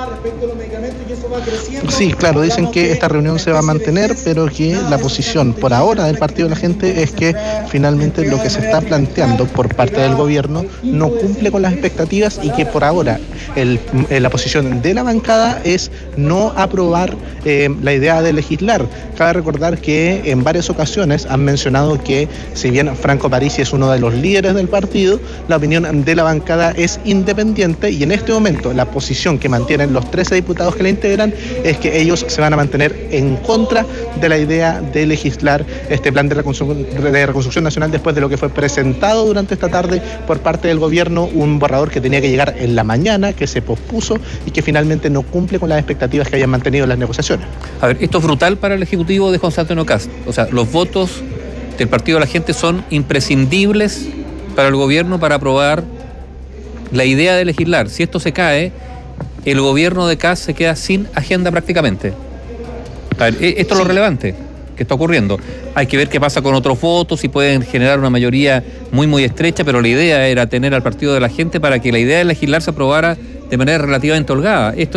Sí, claro, dicen que esta reunión se va a mantener, pero que la posición por ahora del Partido de la Gente es que finalmente lo que se está planteando por parte del gobierno no cumple con las expectativas y que por ahora la posición de la bancada es no aprobar la idea de legislar. Cabe recordar que en varias ocasiones han mencionado que si bien Franco Parisi es uno de los líderes del partido, la opinión de la bancada es independiente, y en este momento la posición que mantienen los 13 diputados que la integran es que ellos se van a mantener en contra de la idea de legislar este plan de reconstrucción nacional después de lo que fue presentado durante esta tarde por parte del gobierno, un borrador que tenía que llegar en la mañana, que se pospuso y que finalmente no cumple con las expectativas que hayan mantenido las negociaciones.
A ver, esto es brutal para el Ejecutivo de José Antonio Kast. O sea, los votos del Partido de la Gente son imprescindibles para el gobierno para aprobar la idea de legislar. Si esto se cae, el gobierno de Kast se queda sin agenda prácticamente. A ver, esto es lo relevante que está ocurriendo. Hay que ver qué pasa con otros votos, si pueden generar una mayoría muy muy estrecha, pero la idea era tener al Partido de la Gente para que la idea de legislar se aprobara de manera relativamente holgada. Esto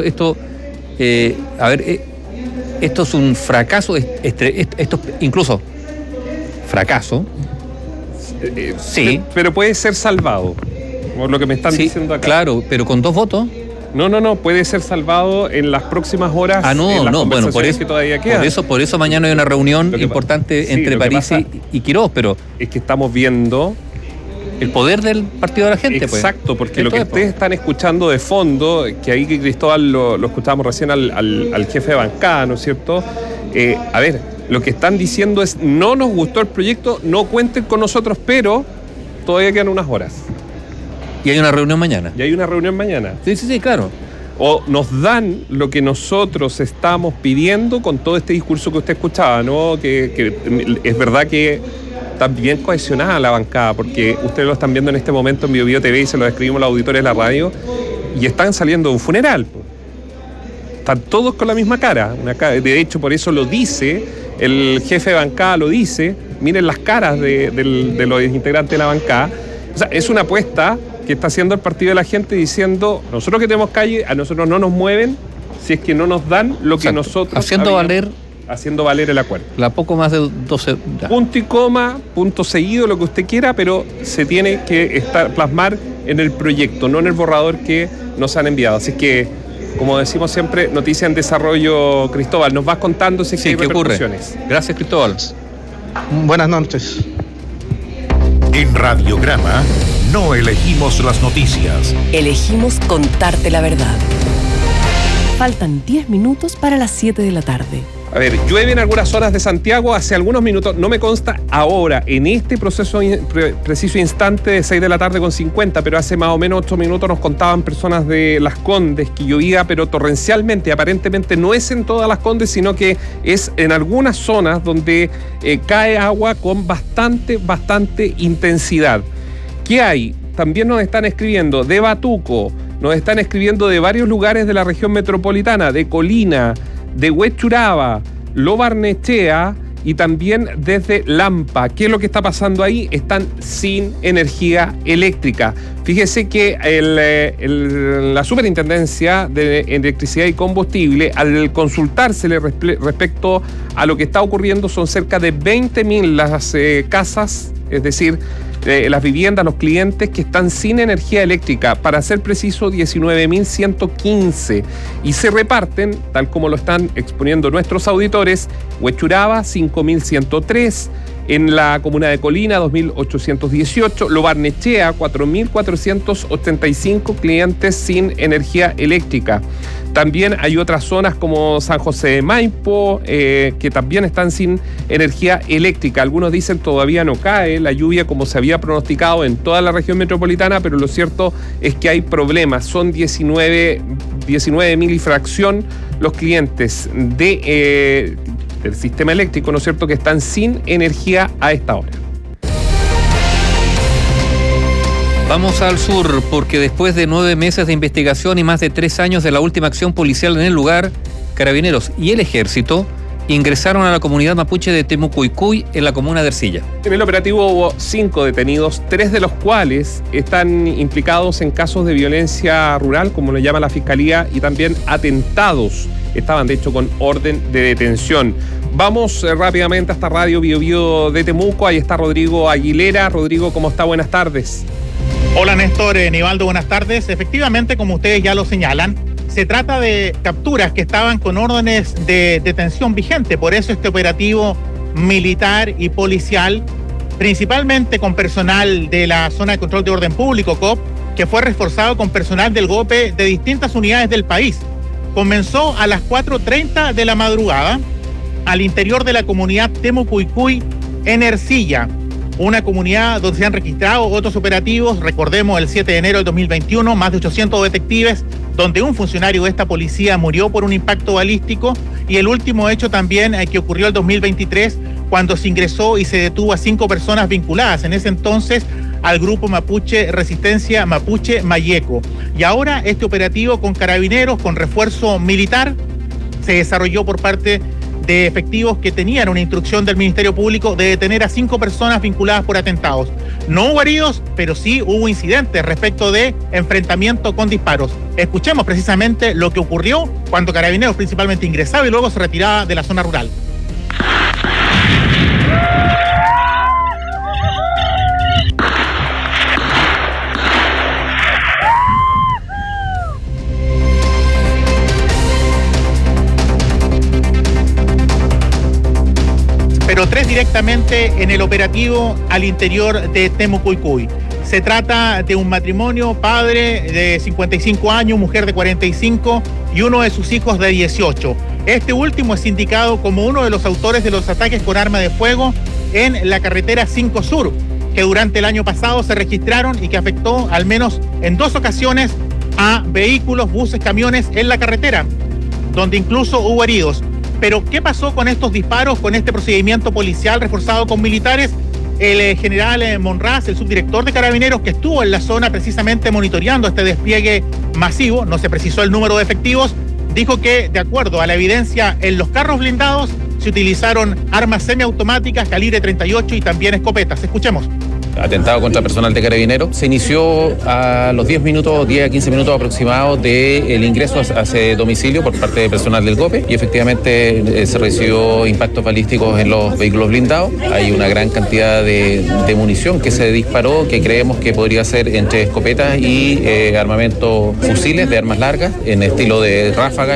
es un fracaso, esto incluso fracaso. Sí.
Pero puede ser salvado, por lo que me están diciendo acá.
Claro, pero con 2 votos.
No, puede ser salvado en las próximas horas.
Bueno, por eso,
que todavía quedan.
Por eso mañana hay una reunión importante entre Parisi y Quiroz, pero
es que estamos viendo
el poder del Partido de la Gente.
Exacto, porque lo que ustedes están escuchando de fondo, que ahí que Cristóbal lo escuchábamos recién al jefe de bancada, ¿no es cierto? A ver, lo que están diciendo es: no nos gustó el proyecto, no cuenten con nosotros, pero todavía quedan unas horas.
Y hay una reunión mañana.
Sí, claro. O nos dan lo que nosotros estamos pidiendo con todo este discurso que usted escuchaba, ¿no? Que es verdad que está bien cohesionada la bancada, porque ustedes lo están viendo en este momento en BioBio TV y se lo describimos a los auditores de la radio, y están saliendo de un funeral. Están todos con la misma cara. De hecho, por eso lo dice, el jefe de bancada lo dice, miren las caras de los integrantes de la bancada. O sea, es una apuesta que está haciendo el partido de la gente diciendo, nosotros que tenemos calle, a nosotros no nos mueven si es que no nos dan lo que nosotros
haciendo valer
el acuerdo.
La poco más de 12... Ya.
Punto y coma, punto seguido, lo que usted quiera, pero se tiene que plasmar en el proyecto, no en el borrador que nos han enviado. Así que, como decimos siempre, noticia en desarrollo. Cristóbal, nos vas contando si hay repercusiones.
Ocurre. Gracias, Cristóbal.
Buenas noches.
En Radiograma no elegimos las noticias.
Elegimos contarte la verdad. Faltan 10 minutos para las 7 de la tarde.
A ver, llueve en algunas zonas de Santiago hace algunos minutos, no me consta ahora, en este preciso instante de 6 de la tarde con 50, pero hace más o menos 8 minutos nos contaban personas de Las Condes que llovía, pero torrencialmente. Aparentemente no es en todas Las Condes, sino que es en algunas zonas donde cae agua con bastante intensidad. ¿Qué hay? También nos están escribiendo de Batuco, nos están escribiendo de varios lugares de la región metropolitana, de Colina, de Huechuraba, Lo Barnechea y también desde Lampa. ¿Qué es lo que está pasando ahí? Están sin energía eléctrica. Fíjese que la Superintendencia de Electricidad y Combustible, al consultársele respecto a lo que está ocurriendo, son cerca de 20.000 las casas, es decir, las viviendas, los clientes que están sin energía eléctrica, para ser preciso 19.115, y se reparten, tal como lo están exponiendo nuestros auditores: Huechuraba 5.103, en la comuna de Colina 2.818, Lo Barnechea 4.485 clientes sin energía eléctrica. También hay otras zonas como San José de Maipo que también están sin energía eléctrica. Algunos dicen todavía no cae la lluvia como se había pronosticado en toda la región metropolitana, pero lo cierto es que hay problemas. Son 19.000 y fracción los clientes del sistema eléctrico, ¿no es cierto?, que están sin energía a esta hora.
Vamos al sur, porque después de 9 meses de investigación y más de 3 años de la última acción policial en el lugar, Carabineros y el Ejército ingresaron a la comunidad mapuche de Temucuycuy, en la comuna de Ercilla.
En el operativo hubo 5 detenidos, 3 de los cuales están implicados en casos de violencia rural, como lo llama la Fiscalía, y también atentados. Estaban, de hecho, con orden de detención. Vamos rápidamente hasta Radio BioBio de Temuco. Ahí está Rodrigo Aguilera. Rodrigo, ¿cómo está? Buenas tardes.
Hola Néstor, Nivaldo, buenas tardes. Efectivamente, como ustedes ya lo señalan, se trata de capturas que estaban con órdenes de detención vigente. Por eso este operativo militar y policial, principalmente con personal de la Zona de Control de Orden Público, COP, que fue reforzado con personal del GOPE de distintas unidades del país. Comenzó a las 4:30 de la madrugada al interior de la comunidad Temucuycuy en Ercilla, una comunidad donde se han registrado otros operativos. Recordemos el 7 de enero del 2021, más de 800 detectives, donde un funcionario de esta policía murió por un impacto balístico, y el último hecho también que ocurrió el 2023, cuando se ingresó y se detuvo a 5 personas vinculadas en ese entonces al grupo mapuche Resistencia Mapuche Mayeco. Y ahora este operativo con Carabineros, con refuerzo militar, se desarrolló por parte de efectivos que tenían una instrucción del Ministerio Público de detener a 5 personas vinculadas por atentados. No hubo heridos, pero sí hubo incidentes respecto de enfrentamiento con disparos. Escuchemos precisamente lo que ocurrió cuando Carabineros principalmente ingresaba y luego se retiraba de la zona rural. Pero 3 directamente en el operativo al interior de Temucuycuy. Se trata de un matrimonio, padre de 55 años, mujer de 45 y uno de sus hijos de 18. Este último es indicado como uno de los autores de los ataques con arma de fuego en la carretera 5 Sur, que durante el año pasado se registraron y que afectó al menos en 2 ocasiones a vehículos, buses, camiones en la carretera, donde incluso hubo heridos. Pero, ¿qué pasó con estos disparos, con este procedimiento policial reforzado con militares? El general Monraz, el subdirector de Carabineros, que estuvo en la zona precisamente monitoreando este despliegue masivo, no se precisó el número de efectivos, dijo que, de acuerdo a la evidencia en los carros blindados, se utilizaron armas semiautomáticas calibre 38 y también escopetas. Escuchemos.
Atentado contra personal de Carabineros. Se inició a los 10 a 15 minutos aproximados del ingreso a ese domicilio por parte de personal del GOPE y efectivamente se recibió impactos balísticos en los vehículos blindados. Hay una gran cantidad de munición que se disparó, que creemos que podría ser entre escopetas y armamento fusiles de armas largas en estilo de ráfaga.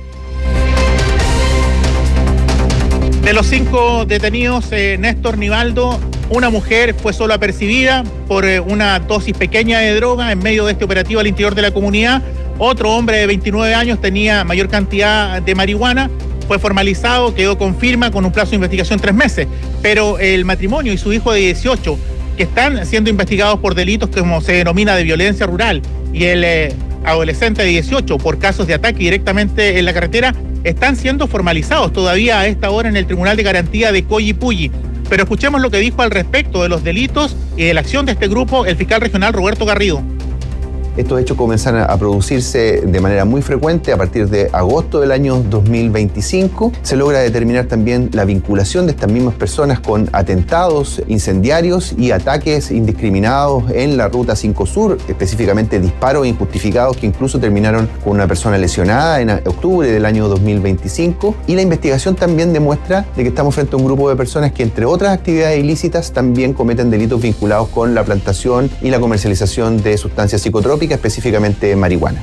De los 5 detenidos, Néstor Nivaldo, una mujer fue solo apercibida por una dosis pequeña de droga en medio de este operativo al interior de la comunidad. Otro hombre de 29 años tenía mayor cantidad de marihuana, fue formalizado, quedó con firma con un plazo de investigación 3 meses. Pero el matrimonio y su hijo de 18, que están siendo investigados por delitos como se denomina de violencia rural, y el adolescente de 18 por casos de ataque directamente en la carretera, están siendo formalizados todavía a esta hora en el Tribunal de Garantía de Collipulli. Pero escuchemos lo que dijo al respecto de los delitos y de la acción de este grupo el fiscal regional Roberto Garrido.
Estos hechos comenzaron a producirse de manera muy frecuente a partir de agosto del año 2025. Se logra determinar también la vinculación de estas mismas personas con atentados incendiarios y ataques indiscriminados en la Ruta 5 Sur, específicamente disparos injustificados que incluso terminaron con una persona lesionada en octubre del año 2025. Y la investigación también demuestra de que estamos frente a un grupo de personas que, entre otras actividades ilícitas, también cometen delitos vinculados con la plantación y la comercialización de sustancias psicotrópicas, específicamente marihuana.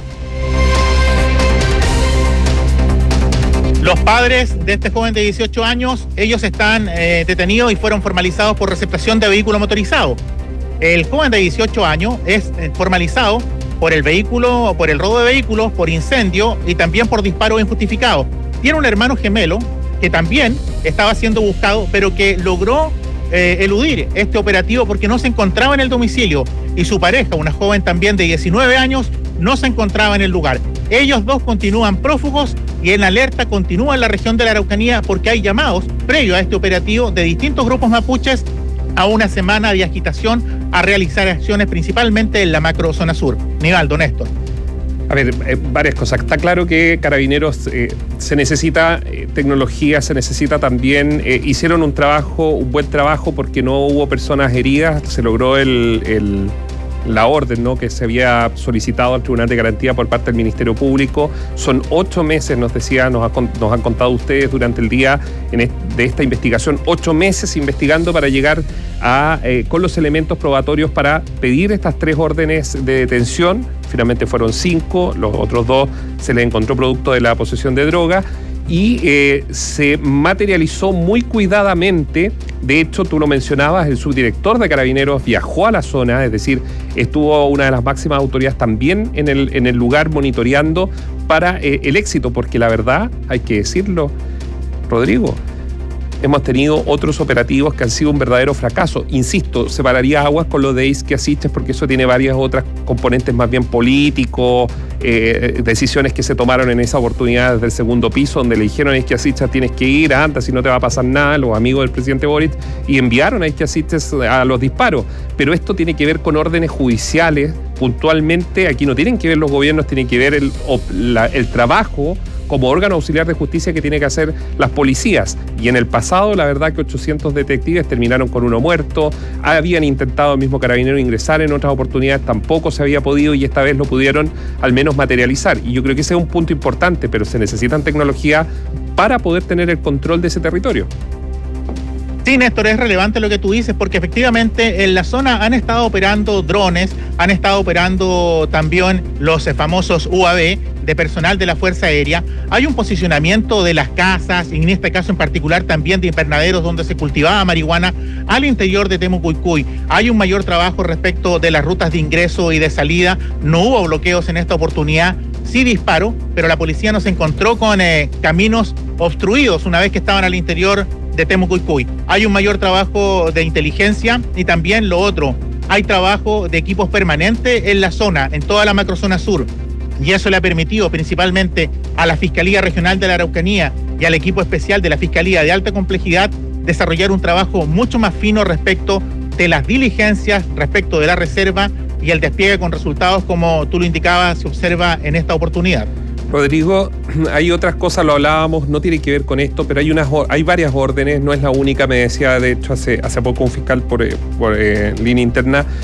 Los padres de este joven de 18 años, ellos están detenidos y fueron formalizados por receptación de vehículo motorizado. El joven de 18 años es formalizado por el vehículo, por el robo de vehículos, por incendio y también por disparo injustificado. Tiene un hermano gemelo que también estaba siendo buscado, pero que logró eludir este operativo porque no se encontraba en el domicilio, y su pareja, una joven también de 19 años, no se encontraba en el lugar. Ellos dos continúan prófugos y en alerta continúa en la región de la Araucanía porque hay llamados previo a este operativo de distintos grupos mapuches a una semana de agitación a realizar acciones principalmente en la macrozona sur. Nivaldo, Néstor.
A ver, varias cosas. Está claro que Carabineros se necesita tecnología, se necesita también, hicieron un buen trabajo porque no hubo personas heridas, se logró la orden, ¿no?, que se había solicitado al Tribunal de Garantía por parte del Ministerio Público. Son 8 meses, nos han contado ustedes durante el día de esta investigación, 8 meses investigando para llegar con los elementos probatorios para pedir estas 3 órdenes de detención. Finalmente fueron 5, los otros 2 se les encontró producto de la posesión de droga y se materializó muy cuidadamente. De hecho, tú lo mencionabas, el subdirector de Carabineros viajó a la zona, es decir, estuvo una de las máximas autoridades también en el lugar monitoreando para el éxito, porque la verdad, hay que decirlo, Rodrigo, hemos tenido otros operativos que han sido un verdadero fracaso. Insisto, separaría aguas con lo de Isquia Siches porque eso tiene varias otras componentes más bien políticos, decisiones que se tomaron en esa oportunidad desde el segundo piso, donde le dijeron a Isquia Siches tienes que ir, anda, si no te va a pasar nada, los amigos del presidente Boric, y enviaron a Isquia Siches a los disparos. Pero esto tiene que ver con órdenes judiciales, puntualmente, aquí no tienen que ver los gobiernos, tienen que ver el trabajo como órgano auxiliar de justicia que tiene que hacer las policías. Y en el pasado, la verdad que 800 detectives terminaron con 1 muerto, habían intentado el mismo Carabinero ingresar en otras oportunidades, tampoco se había podido y esta vez lo pudieron al menos materializar. Y yo creo que ese es un punto importante, pero se necesitan tecnología para poder tener el control de ese territorio.
Sí, Néstor, es relevante lo que tú dices porque efectivamente en la zona han estado operando drones, han estado operando también los famosos UAV de personal de la Fuerza Aérea. Hay un posicionamiento de las casas, y en este caso en particular también de invernaderos donde se cultivaba marihuana al interior de Temucuicui. Hay un mayor trabajo respecto de las rutas de ingreso y de salida. No hubo bloqueos en esta oportunidad, sí disparo, pero la policía no se encontró con caminos obstruidos una vez que estaban al interior de Temucuicui. Hay un mayor trabajo de inteligencia y también lo otro, hay trabajo de equipos permanentes en la zona, en toda la macrozona sur. Y eso le ha permitido principalmente a la Fiscalía Regional de la Araucanía y al equipo especial de la Fiscalía de Alta Complejidad desarrollar un trabajo mucho más fino respecto de las diligencias, respecto de la reserva y el despliegue con resultados, como tú lo indicabas, se observa en esta oportunidad.
Rodrigo, hay otras cosas, lo hablábamos, no tiene que ver con esto, pero hay varias órdenes, no es la única, me decía de hecho hace poco un fiscal por línea interna,